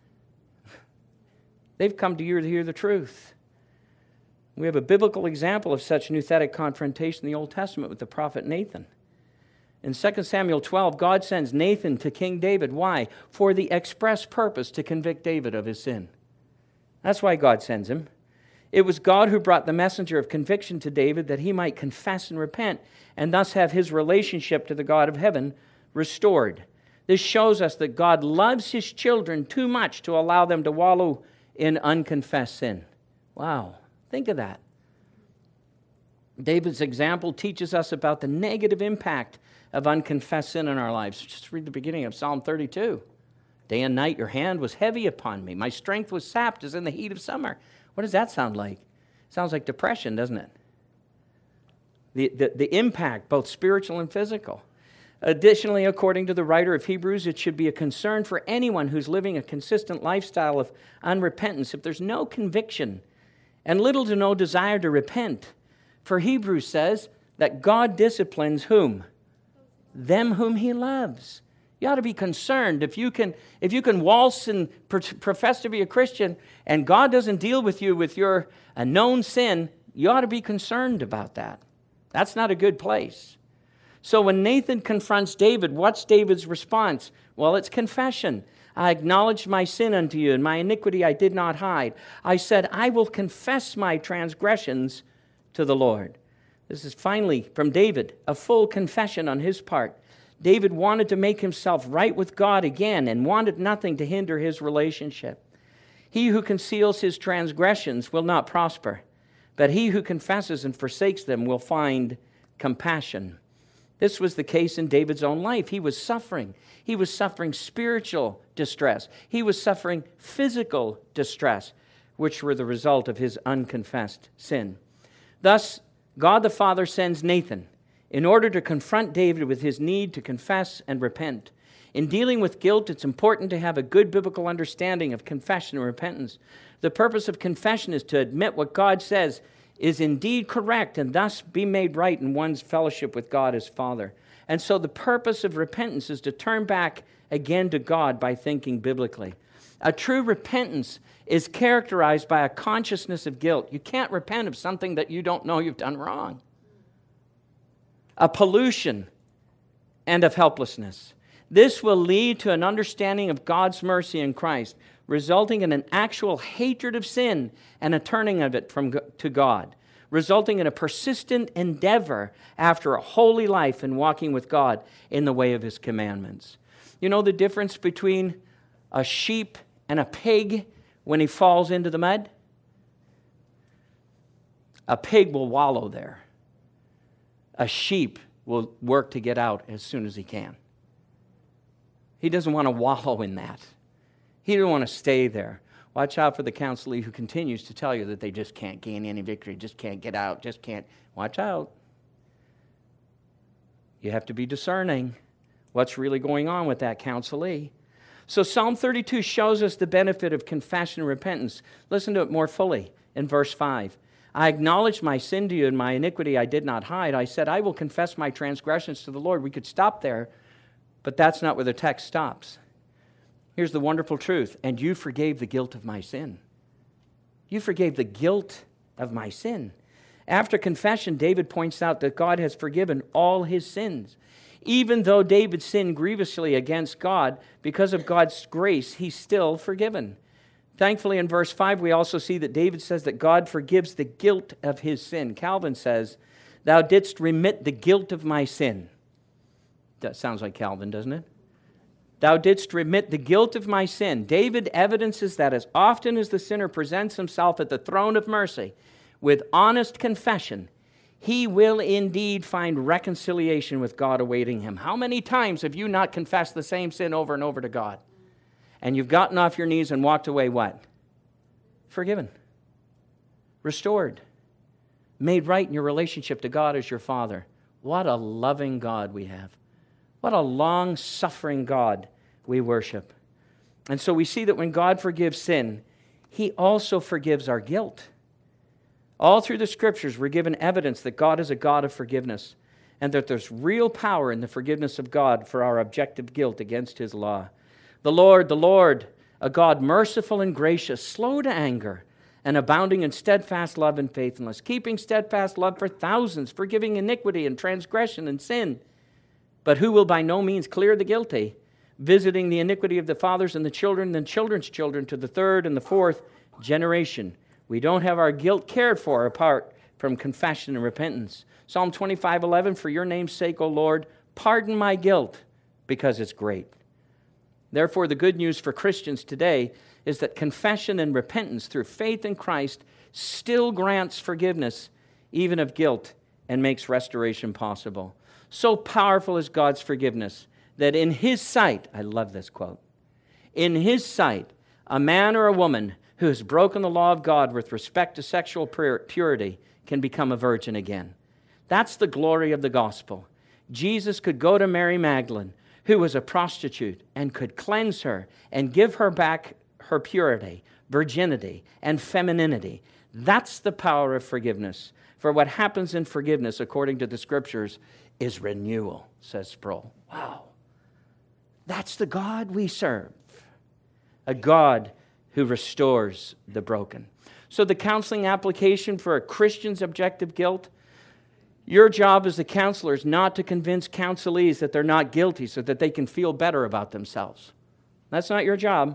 Speaker 2: They've come to you to hear the truth. We have a biblical example of such nouthetic confrontation in the Old Testament with the prophet Nathan. In 2 Samuel 12, God sends Nathan to King David. Why? For the express purpose to convict David of his sin. That's why God sends him. It was God who brought the messenger of conviction to David that he might confess and repent and thus have his relationship to the God of heaven restored. This shows us that God loves his children too much to allow them to wallow in unconfessed sin. Wow, think of that. David's example teaches us about the negative impact of unconfessed sin in our lives. Just read the beginning of Psalm 32. Day and night your hand was heavy upon me. My strength was sapped as in the heat of summer. What does that sound like? It sounds like depression, doesn't it? The impact, both spiritual and physical. Additionally, according to the writer of Hebrews, it should be a concern for anyone who's living a consistent lifestyle of unrepentance if there's no conviction and little to no desire to repent. For Hebrews says that God disciplines whom? Them whom he loves. You ought to be concerned if you can waltz and profess to be a Christian and God doesn't deal with you with your known sin, you ought to be concerned about that. That's not a good place. So when Nathan confronts David, what's David's response? Well, it's confession. I acknowledged my sin unto you, and my iniquity I did not hide. I said, I will confess my transgressions to the Lord. This is finally, from David, a full confession on his part. David wanted to make himself right with God again and wanted nothing to hinder his relationship. He who conceals his transgressions will not prosper, but he who confesses and forsakes them will find compassion. This was the case in David's own life. He was suffering. He was suffering spiritual distress. He was suffering physical distress, which were the result of his unconfessed sin. Thus, God the Father sends Nathan in order to confront David with his need to confess and repent. In dealing with guilt, it's important to have a good biblical understanding of confession and repentance. The purpose of confession is to admit what God says is indeed correct and thus be made right in one's fellowship with God as Father. And so the purpose of repentance is to turn back again to God by thinking biblically. A true repentance is characterized by a consciousness of guilt. You can't repent of something that you don't know you've done wrong. A pollution and of helplessness. This will lead to an understanding of God's mercy in Christ, resulting in an actual hatred of sin and a turning of it to God, resulting in a persistent endeavor after a holy life and walking with God in the way of his commandments. You know the difference between a sheep and a pig when he falls into the mud? A pig will wallow there. A sheep will work to get out as soon as he can. He doesn't want to wallow in that. He doesn't want to stay there. Watch out for the counselee who continues to tell you that they just can't gain any victory, just can't get out, just can't. Watch out. You have to be discerning what's really going on with that counselee. So Psalm 32 shows us the benefit of confession and repentance. Listen to it more fully in verse 5. I acknowledged my sin to you, and my iniquity I did not hide. I said, I will confess my transgressions to the Lord. We could stop there, but that's not where the text stops. Here's the wonderful truth. And you forgave the guilt of my sin. You forgave the guilt of my sin. After confession, David points out that God has forgiven all his sins. Even though David sinned grievously against God, because of God's grace, he's still forgiven. Thankfully, in verse 5, we also see that David says that God forgives the guilt of his sin. Calvin says, thou didst remit the guilt of my sin. That sounds like Calvin, doesn't it? Thou didst remit the guilt of my sin. David evidences that as often as the sinner presents himself at the throne of mercy with honest confession, he will indeed find reconciliation with God awaiting him. How many times have you not confessed the same sin over and over to God? And you've gotten off your knees and walked away what? Forgiven. Restored. Made right in your relationship to God as your Father. What a loving God we have. What a long-suffering God we worship. And so we see that when God forgives sin, he also forgives our guilt. All through the Scriptures, we're given evidence that God is a God of forgiveness and that there's real power in the forgiveness of God for our objective guilt against his law. The Lord, a God merciful and gracious, slow to anger, and abounding in steadfast love and faithfulness, keeping steadfast love for thousands, forgiving iniquity and transgression and sin, but who will by no means clear the guilty, visiting the iniquity of the fathers and the children's children to the third and the fourth generation. We don't have our guilt cared for apart from confession and repentance. Psalm 25:11, for your name's sake, O Lord, pardon my guilt, because it's great. Therefore, the good news for Christians today is that confession and repentance through faith in Christ still grants forgiveness, even of guilt, and makes restoration possible. So powerful is God's forgiveness that in his sight, I love this quote, in his sight, a man or a woman who has broken the law of God with respect to sexual purity can become a virgin again. That's the glory of the gospel. Jesus could go to Mary Magdalene, who was a prostitute, and could cleanse her and give her back her purity, virginity, and femininity. That's the power of forgiveness. For what happens in forgiveness, according to the Scriptures, is renewal, says Sproul. Wow. That's the God we serve. A God who restores the broken. So the counseling application for a Christian's objective guilt, your job as a counselor is not to convince counselees that they're not guilty so that they can feel better about themselves. That's not your job.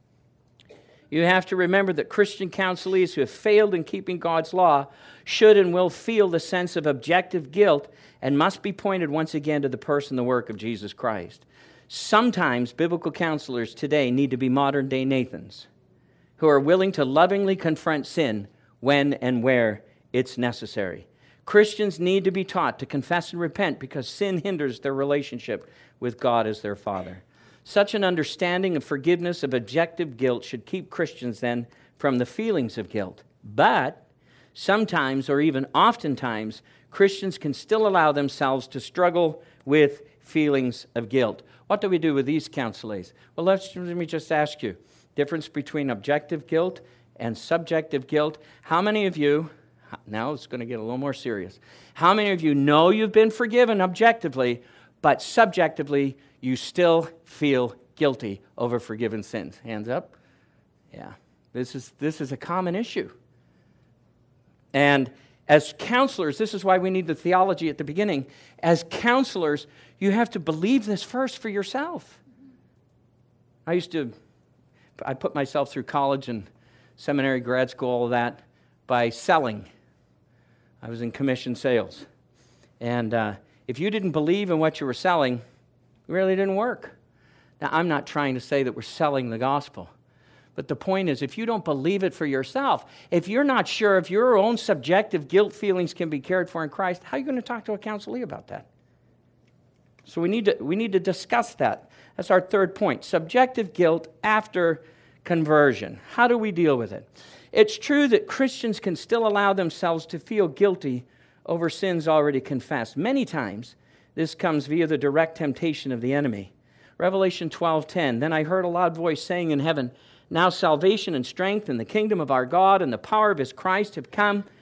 Speaker 2: You have to remember that Christian counselees who have failed in keeping God's law should and will feel the sense of objective guilt and must be pointed once again to the person, the work of Jesus Christ. Sometimes biblical counselors today need to be modern-day Nathans who are willing to lovingly confront sin when and where it's necessary. Christians need to be taught to confess and repent because sin hinders their relationship with God as their Father. Such an understanding of forgiveness of objective guilt should keep Christians then from the feelings of guilt. But sometimes, or even oftentimes, Christians can still allow themselves to struggle with feelings of guilt. What do we do with these counselees? Well, let me just ask you, difference between objective guilt and subjective guilt. How many of you, now it's going to get a little more serious, how many of you know you've been forgiven objectively, but subjectively you still feel guilty over forgiven sins? Hands up. Yeah, this is a common issue. And as counselors, this is why we need the theology at the beginning. As counselors, you have to believe this first for yourself. I put myself through college and seminary, grad school, all of that, by selling. I was in commission sales. And if you didn't believe in what you were selling, it really didn't work. Now, I'm not trying to say that we're selling the gospel. But the point is, if you don't believe it for yourself, if you're not sure if your own subjective guilt feelings can be cared for in Christ, how are you going to talk to a counselee about that? So we need to discuss that. That's our third point. Subjective guilt after conversion. How do we deal with it? It's true that Christians can still allow themselves to feel guilty over sins already confessed. Many times, this comes via the direct temptation of the enemy. Revelation 12:10, then I heard a loud voice saying in heaven, now salvation and strength and the kingdom of our God and the power of his Christ have come.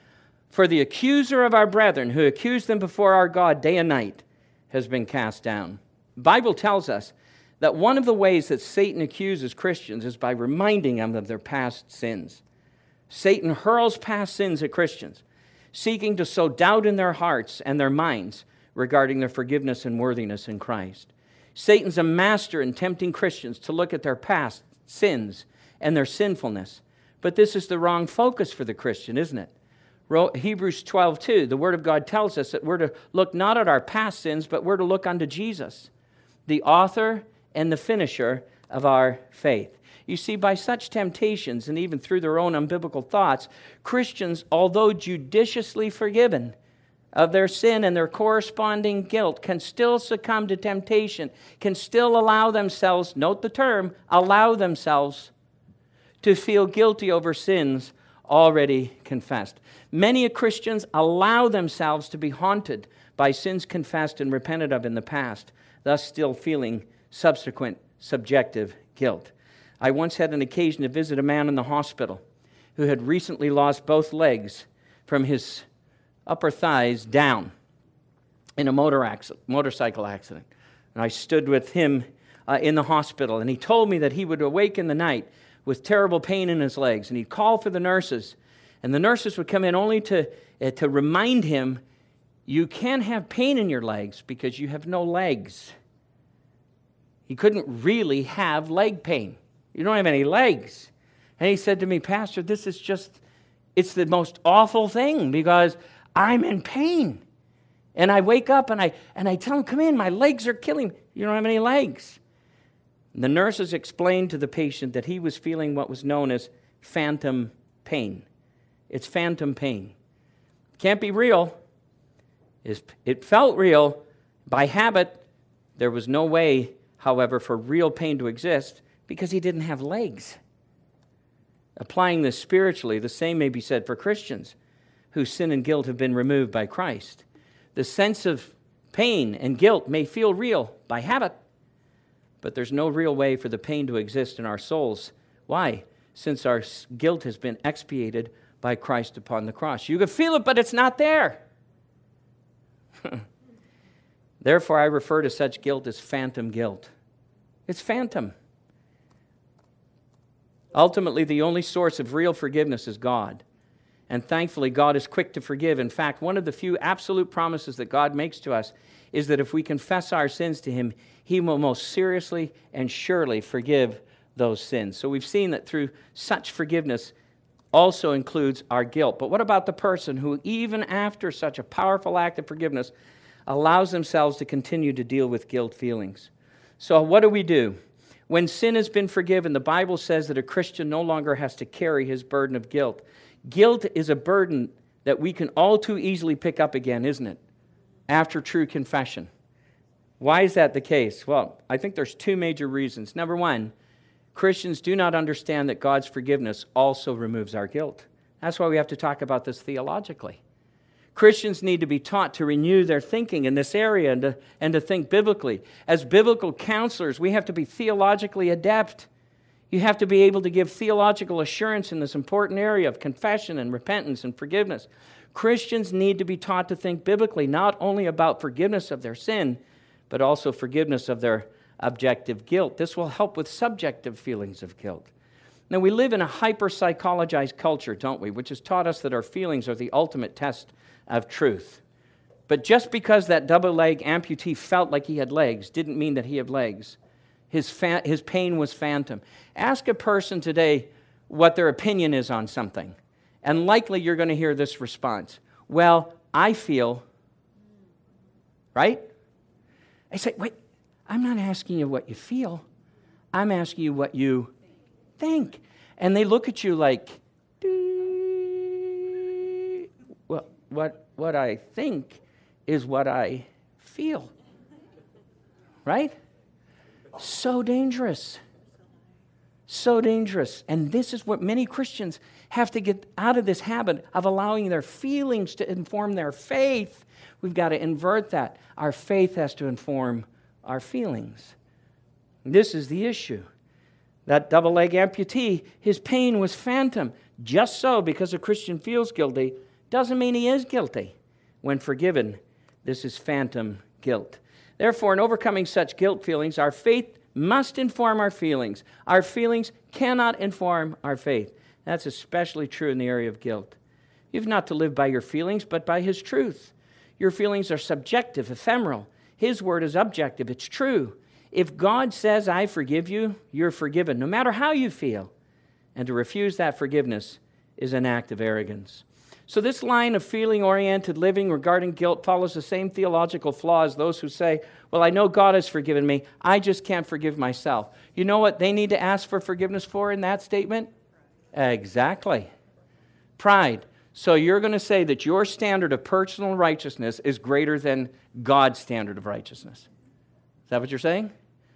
Speaker 2: For the accuser of our brethren, who accused them before our God day and night, has been cast down. The Bible tells us that one of the ways that Satan accuses Christians is by reminding them of their past sins. Satan hurls past sins at Christians, seeking to sow doubt in their hearts and their minds regarding their forgiveness and worthiness in Christ. Satan's a master in tempting Christians to look at their past sins and their sinfulness. But this is the wrong focus for the Christian, isn't it? Hebrews 12:2, the Word of God tells us that we're to look not at our past sins, but we're to look unto Jesus, the author and the finisher of our faith. You see, by such temptations, and even through their own unbiblical thoughts, Christians, although judiciously forgiven of their sin and their corresponding guilt, can still succumb to temptation, can still allow themselves, note the term, allow themselves to feel guilty over sins already confessed. Many Christians allow themselves to be haunted by sins confessed and repented of in the past, thus still feeling subsequent subjective guilt. I once had an occasion to visit a man in the hospital who had recently lost both legs from his upper thighs down in a motorcycle accident. And I stood with him in the hospital, and he told me that he would awake in the night with terrible pain in his legs, and he'd call for the nurses, and the nurses would come in only to remind him, you can't have pain in your legs because you have no legs. He couldn't really have leg pain. You don't have any legs. And he said to me, Pastor, this is just, it's the most awful thing because I'm in pain. And I wake up and I tell him, come in, my legs are killing me. You don't have any legs. And the nurses explained to the patient that he was feeling what was known as phantom pain. It's phantom pain. Can't be real. It felt real. By habit, there was no way, however, for real pain to exist because he didn't have legs. Applying this spiritually, the same may be said for Christians whose sin and guilt have been removed by Christ. The sense of pain and guilt may feel real by habit, but there's no real way for the pain to exist in our souls. Why? Since our guilt has been expiated by Christ upon the cross. You can feel it, but it's not there. Therefore, I refer to such guilt as phantom guilt. It's phantom. Ultimately, the only source of real forgiveness is God. And thankfully, God is quick to forgive. In fact, one of the few absolute promises that God makes to us is that if we confess our sins to Him, He will most seriously and surely forgive those sins. So we've seen that through such forgiveness also includes our guilt. But what about the person who, even after such a powerful act of forgiveness, allows themselves to continue to deal with guilt feelings? So what do? When sin has been forgiven, the Bible says that a Christian no longer has to carry his burden of guilt. Guilt is a burden that we can all too easily pick up again, isn't it? After true confession. Why is that the case? Well, I think there's two major reasons. Number one, Christians do not understand that God's forgiveness also removes our guilt. That's why we have to talk about this theologically. Christians need to be taught to renew their thinking in this area and to think biblically. As biblical counselors, we have to be theologically adept. You have to be able to give theological assurance in this important area of confession and repentance and forgiveness. Christians need to be taught to think biblically, not only about forgiveness of their sin, but also forgiveness of their objective guilt. This will help with subjective feelings of guilt. Now, we live in a hyper-psychologized culture, don't we, which has taught us that our feelings are the ultimate test of truth. But just because that double-leg amputee felt like he had legs didn't mean that he had legs. His pain was phantom. Ask a person today what their opinion is on something, and likely you're going to hear this response. Well, I feel, right? I say, wait, I'm not asking you what you feel. I'm asking you what you think. And they look at you like, well, what I think is what I feel. Right? So dangerous. So dangerous. And this is what many Christians have to get out of this habit of allowing their feelings to inform their faith. We've got to invert that. Our faith has to inform our feelings. This is the issue. That double-leg amputee, his pain was phantom. Just so, because a Christian feels guilty, doesn't mean he is guilty. When forgiven, this is phantom guilt. Therefore, in overcoming such guilt feelings, our faith must inform our feelings. Our feelings cannot inform our faith. That's especially true in the area of guilt. You've not to live by your feelings, but by His truth. Your feelings are subjective, ephemeral. His word is objective. It's true. If God says, I forgive you, you're forgiven, no matter how you feel. And to refuse that forgiveness is an act of arrogance. So this line of feeling-oriented living regarding guilt follows the same theological flaw as those who say, well, I know God has forgiven me. I just can't forgive myself. You know what they need to ask for forgiveness for in that statement? Exactly. Pride. So you're going to say that your standard of personal righteousness is greater than God's standard of righteousness. Is that what you're saying?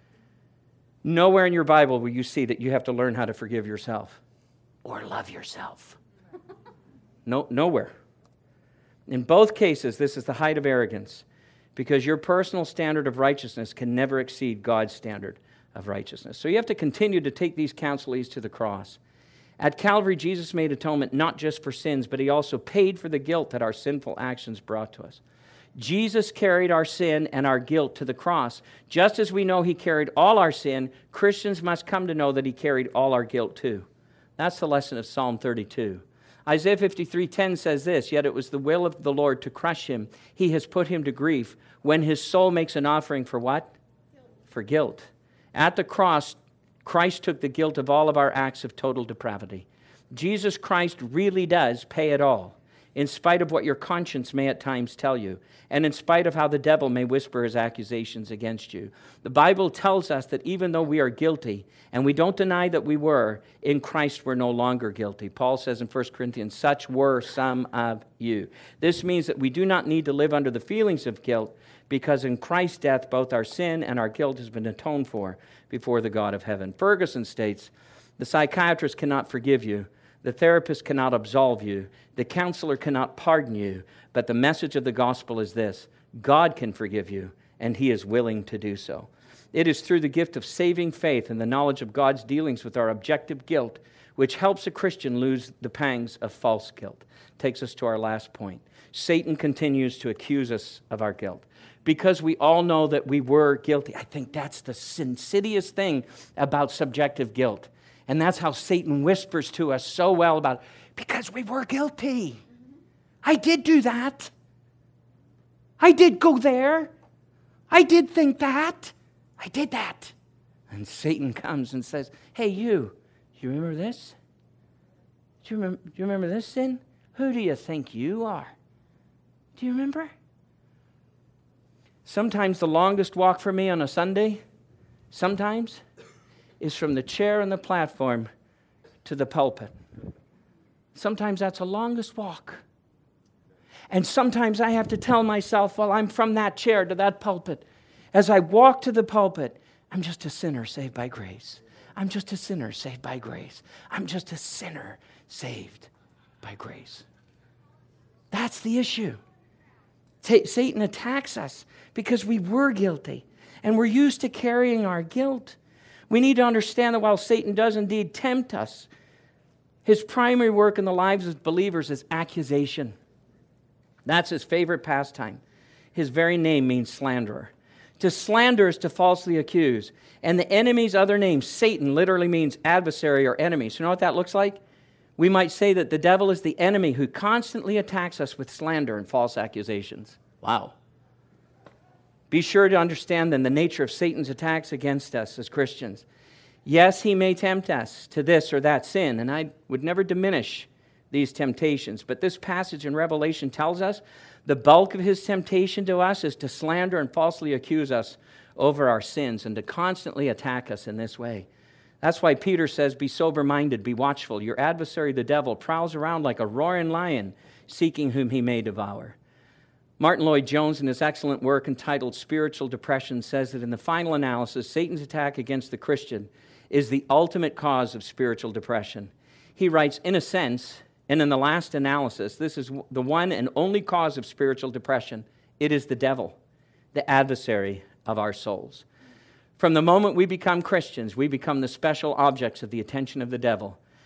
Speaker 2: Nowhere in your Bible will you see that you have to learn how to forgive yourself or love yourself. No, nowhere. In both cases, this is the height of arrogance because your personal standard of righteousness can never exceed God's standard of righteousness. So you have to continue to take these counselees to the cross. At Calvary, Jesus made atonement not just for sins, but He also paid for the guilt that our sinful actions brought to us. Jesus carried our sin and our guilt to the cross. Just as we know He carried all our sin, Christians must come to know that He carried all our guilt too. That's the lesson of Psalm 32. Isaiah 53:10 says this, yet it was the will of the Lord to crush him. He has put him to grief when his soul makes an offering for what? For guilt. At the cross, Christ took the guilt of all of our acts of total depravity. Jesus Christ really does pay it all, in spite of what your conscience may at times tell you, and in spite of how the devil may whisper his accusations against you. The Bible tells us that even though we are guilty, and we don't deny that we were, in Christ we're no longer guilty. Paul says in 1 Corinthians, such were some of you. This means that we do not need to live under the feelings of guilt, because in Christ's death, both our sin and our guilt has been atoned for before the God of heaven. Ferguson states, the psychiatrist cannot forgive you. The therapist cannot absolve you. The counselor cannot pardon you. But the message of the gospel is this: God can forgive you, and He is willing to do so. It is through the gift of saving faith and the knowledge of God's dealings with our objective guilt which helps a Christian lose the pangs of false guilt. Takes us to our last point. Satan continues to accuse us of our guilt. Because we all know that we were guilty. I think that's the insidious thing about subjective guilt. And that's how Satan whispers to us so well about, because we were guilty. I did do that. I did go there. I did think that. I did that. And Satan comes and says, hey, you remember this? Do you remember this sin? Who do you think you are? Do you remember? Sometimes the longest walk for me on a Sunday, sometimes, is from the chair on the platform to the pulpit. Sometimes that's the longest walk. And sometimes I have to tell myself, well, I'm from that chair to that pulpit. As I walk to the pulpit, I'm just a sinner saved by grace. I'm just a sinner saved by grace. I'm just a sinner saved by grace. That's the issue. Satan attacks us because we were guilty and we're used to carrying our guilt. We need to understand that while Satan does indeed tempt us, his primary work in the lives of believers is accusation. That's his favorite pastime. His very name means slanderer. To slander is to falsely accuse. And the enemy's other name, Satan, literally means adversary or enemy. So you know what that looks like? We might say that the devil is the enemy who constantly attacks us with slander and false accusations. Wow. Be sure to understand then the nature of Satan's attacks against us as Christians. Yes, he may tempt us to this or that sin, and I would never diminish these temptations. But this passage in Revelation tells us the bulk of his temptation to us is to slander and falsely accuse us over our sins and to constantly attack us in this way. That's why Peter says, be sober-minded, be watchful. Your adversary, the devil, prowls around like a roaring lion, seeking whom he may devour. Martin Lloyd-Jones, in his excellent work entitled Spiritual Depression, says that in the final analysis, Satan's attack against the Christian is the ultimate cause of spiritual depression. He writes, in a sense, and in the last analysis, this is the one and only cause of spiritual depression. It is the devil, the adversary of our souls. From the moment we become Christians, we become the special objects of the attention of the devil.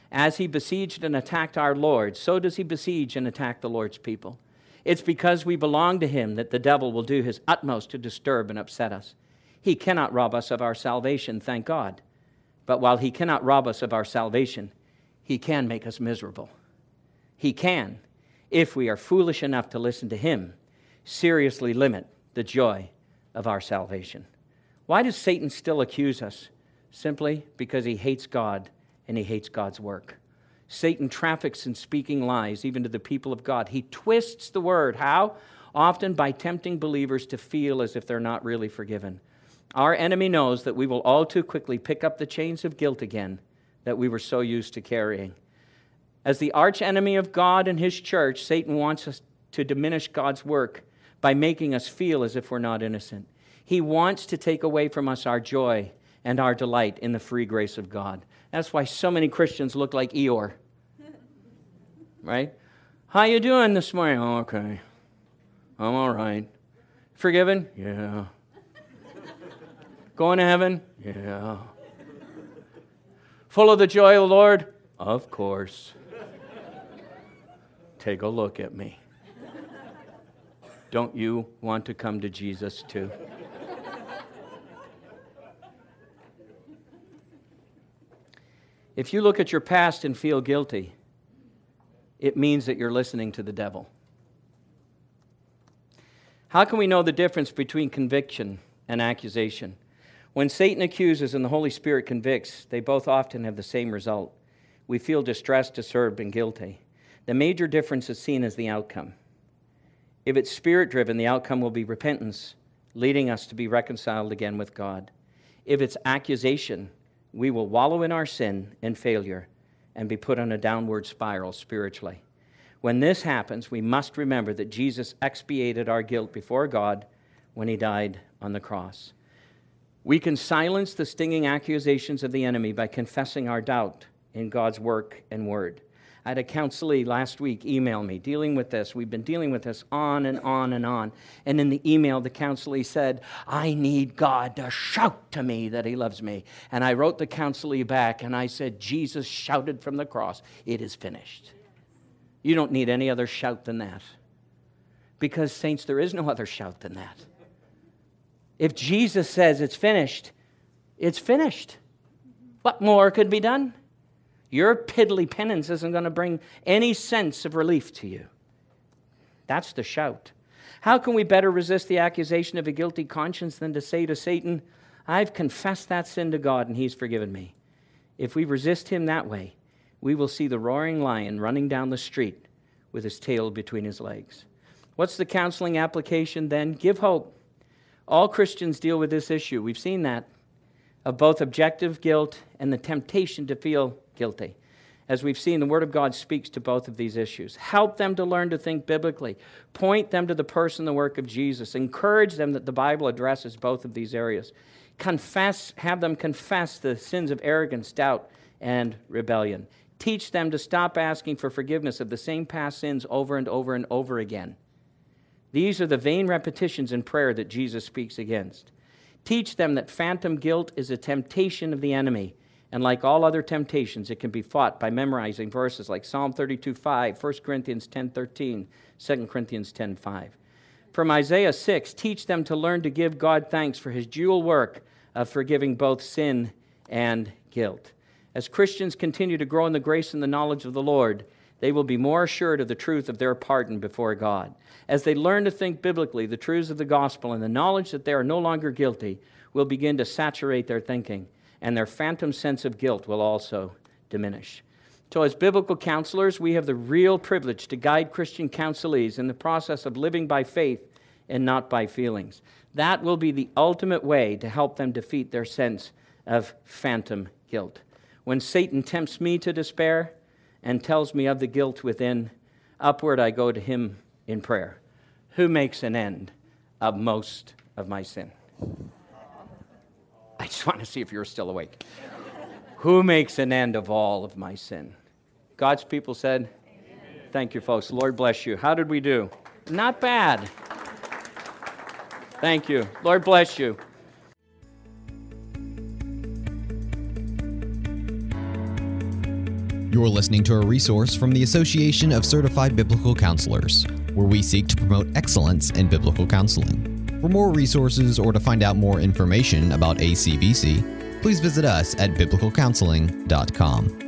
Speaker 2: As he besieged and attacked our Lord, so does he besiege and attack the Lord's people. It's because we belong to him that the devil will do his utmost to disturb and upset us. He cannot rob us of our salvation, thank God. But while he cannot rob us of our salvation, he can make us miserable. He can, if we are foolish enough to listen to him, seriously limit the joy of our salvation. Why does Satan still accuse us? Simply because he hates God and he hates God's work. Satan traffics in speaking lies, even to the people of God. He twists the word. How? Often by tempting believers to feel as if they're not really forgiven. Our enemy knows that we will all too quickly pick up the chains of guilt again that we were so used to carrying. As the arch enemy of God and his church, Satan wants us to diminish God's work by making us feel as if we're not innocent. He wants to take away from us our joy and our delight in the free grace of God. That's why so many Christians look like Eeyore. Right? How you doing this morning? Oh, okay. I'm all right. Forgiven? Yeah. Going to heaven? Yeah. Full of the joy of the Lord? Of course. Take a look at me. Don't you want to come to Jesus too? If you look at your past and feel guilty, it means that you're listening to the devil. How can we know the difference between conviction and accusation? When Satan accuses and the Holy Spirit convicts, they both often have the same result. We feel distressed, disturbed, and guilty. The major difference is seen as the outcome. If it's spirit-driven, the outcome will be repentance, leading us to be reconciled again with God. If it's accusation, we will wallow in our sin and failure and be put on a downward spiral spiritually. When this happens, we must remember that Jesus expiated our guilt before God when he died on the cross. We can silence the stinging accusations of the enemy by confessing our doubt in God's work and word. I had a counselee last week email me dealing with this. We've been dealing with this on and on and on. And in the email, the counselee said, I need God to shout to me that he loves me. And I wrote the counselee back and I said, Jesus shouted from the cross, it is finished. You don't need any other shout than that. Because, saints, there is no other shout than that. If Jesus says it's finished, it's finished. What more could be done? Your piddly penance isn't going to bring any sense of relief to you. That's the shout. How can we better resist the accusation of a guilty conscience than to say to Satan, I've confessed that sin to God and he's forgiven me. If we resist him that way, we will see the roaring lion running down the street with his tail between his legs. What's the counseling application then? Give hope. All Christians deal with this issue. We've seen that, of both objective guilt and the temptation to feel guilty. As we've seen, the Word of God speaks to both of these issues. Help them to learn to think biblically. Point them to the person and the work of Jesus. Encourage them that the Bible addresses both of these areas. Have them confess the sins of arrogance, doubt, and rebellion. Teach them to stop asking for forgiveness of the same past sins over and over and over again. These are the vain repetitions in prayer that Jesus speaks against. Teach them that phantom guilt is a temptation of the enemy, and like all other temptations, it can be fought by memorizing verses like Psalm 32:5, 1 Corinthians 10:13, 2 Corinthians 10:5. From Isaiah 6, teach them to learn to give God thanks for his dual work of forgiving both sin and guilt. As Christians continue to grow in the grace and the knowledge of the Lord, they will be more assured of the truth of their pardon before God. As they learn to think biblically, the truths of the gospel and the knowledge that they are no longer guilty will begin to saturate their thinking, and their phantom sense of guilt will also diminish. So as biblical counselors, we have the real privilege to guide Christian counselees in the process of living by faith and not by feelings. That will be the ultimate way to help them defeat their sense of phantom guilt. When Satan tempts me to despair and tells me of the guilt within, upward I go to him in prayer, who makes an end of most of my sin. I just want to see if you're still awake. Who makes an end of all of my sin? God's people said, amen. Thank you, folks. Lord bless you. How did we do? Not bad. Thank you. Lord bless you.
Speaker 1: You're listening to a resource from the Association of Certified Biblical Counselors, where we seek to promote excellence in biblical counseling. For more resources or to find out more information about ACBC, please visit us at biblicalcounseling.com.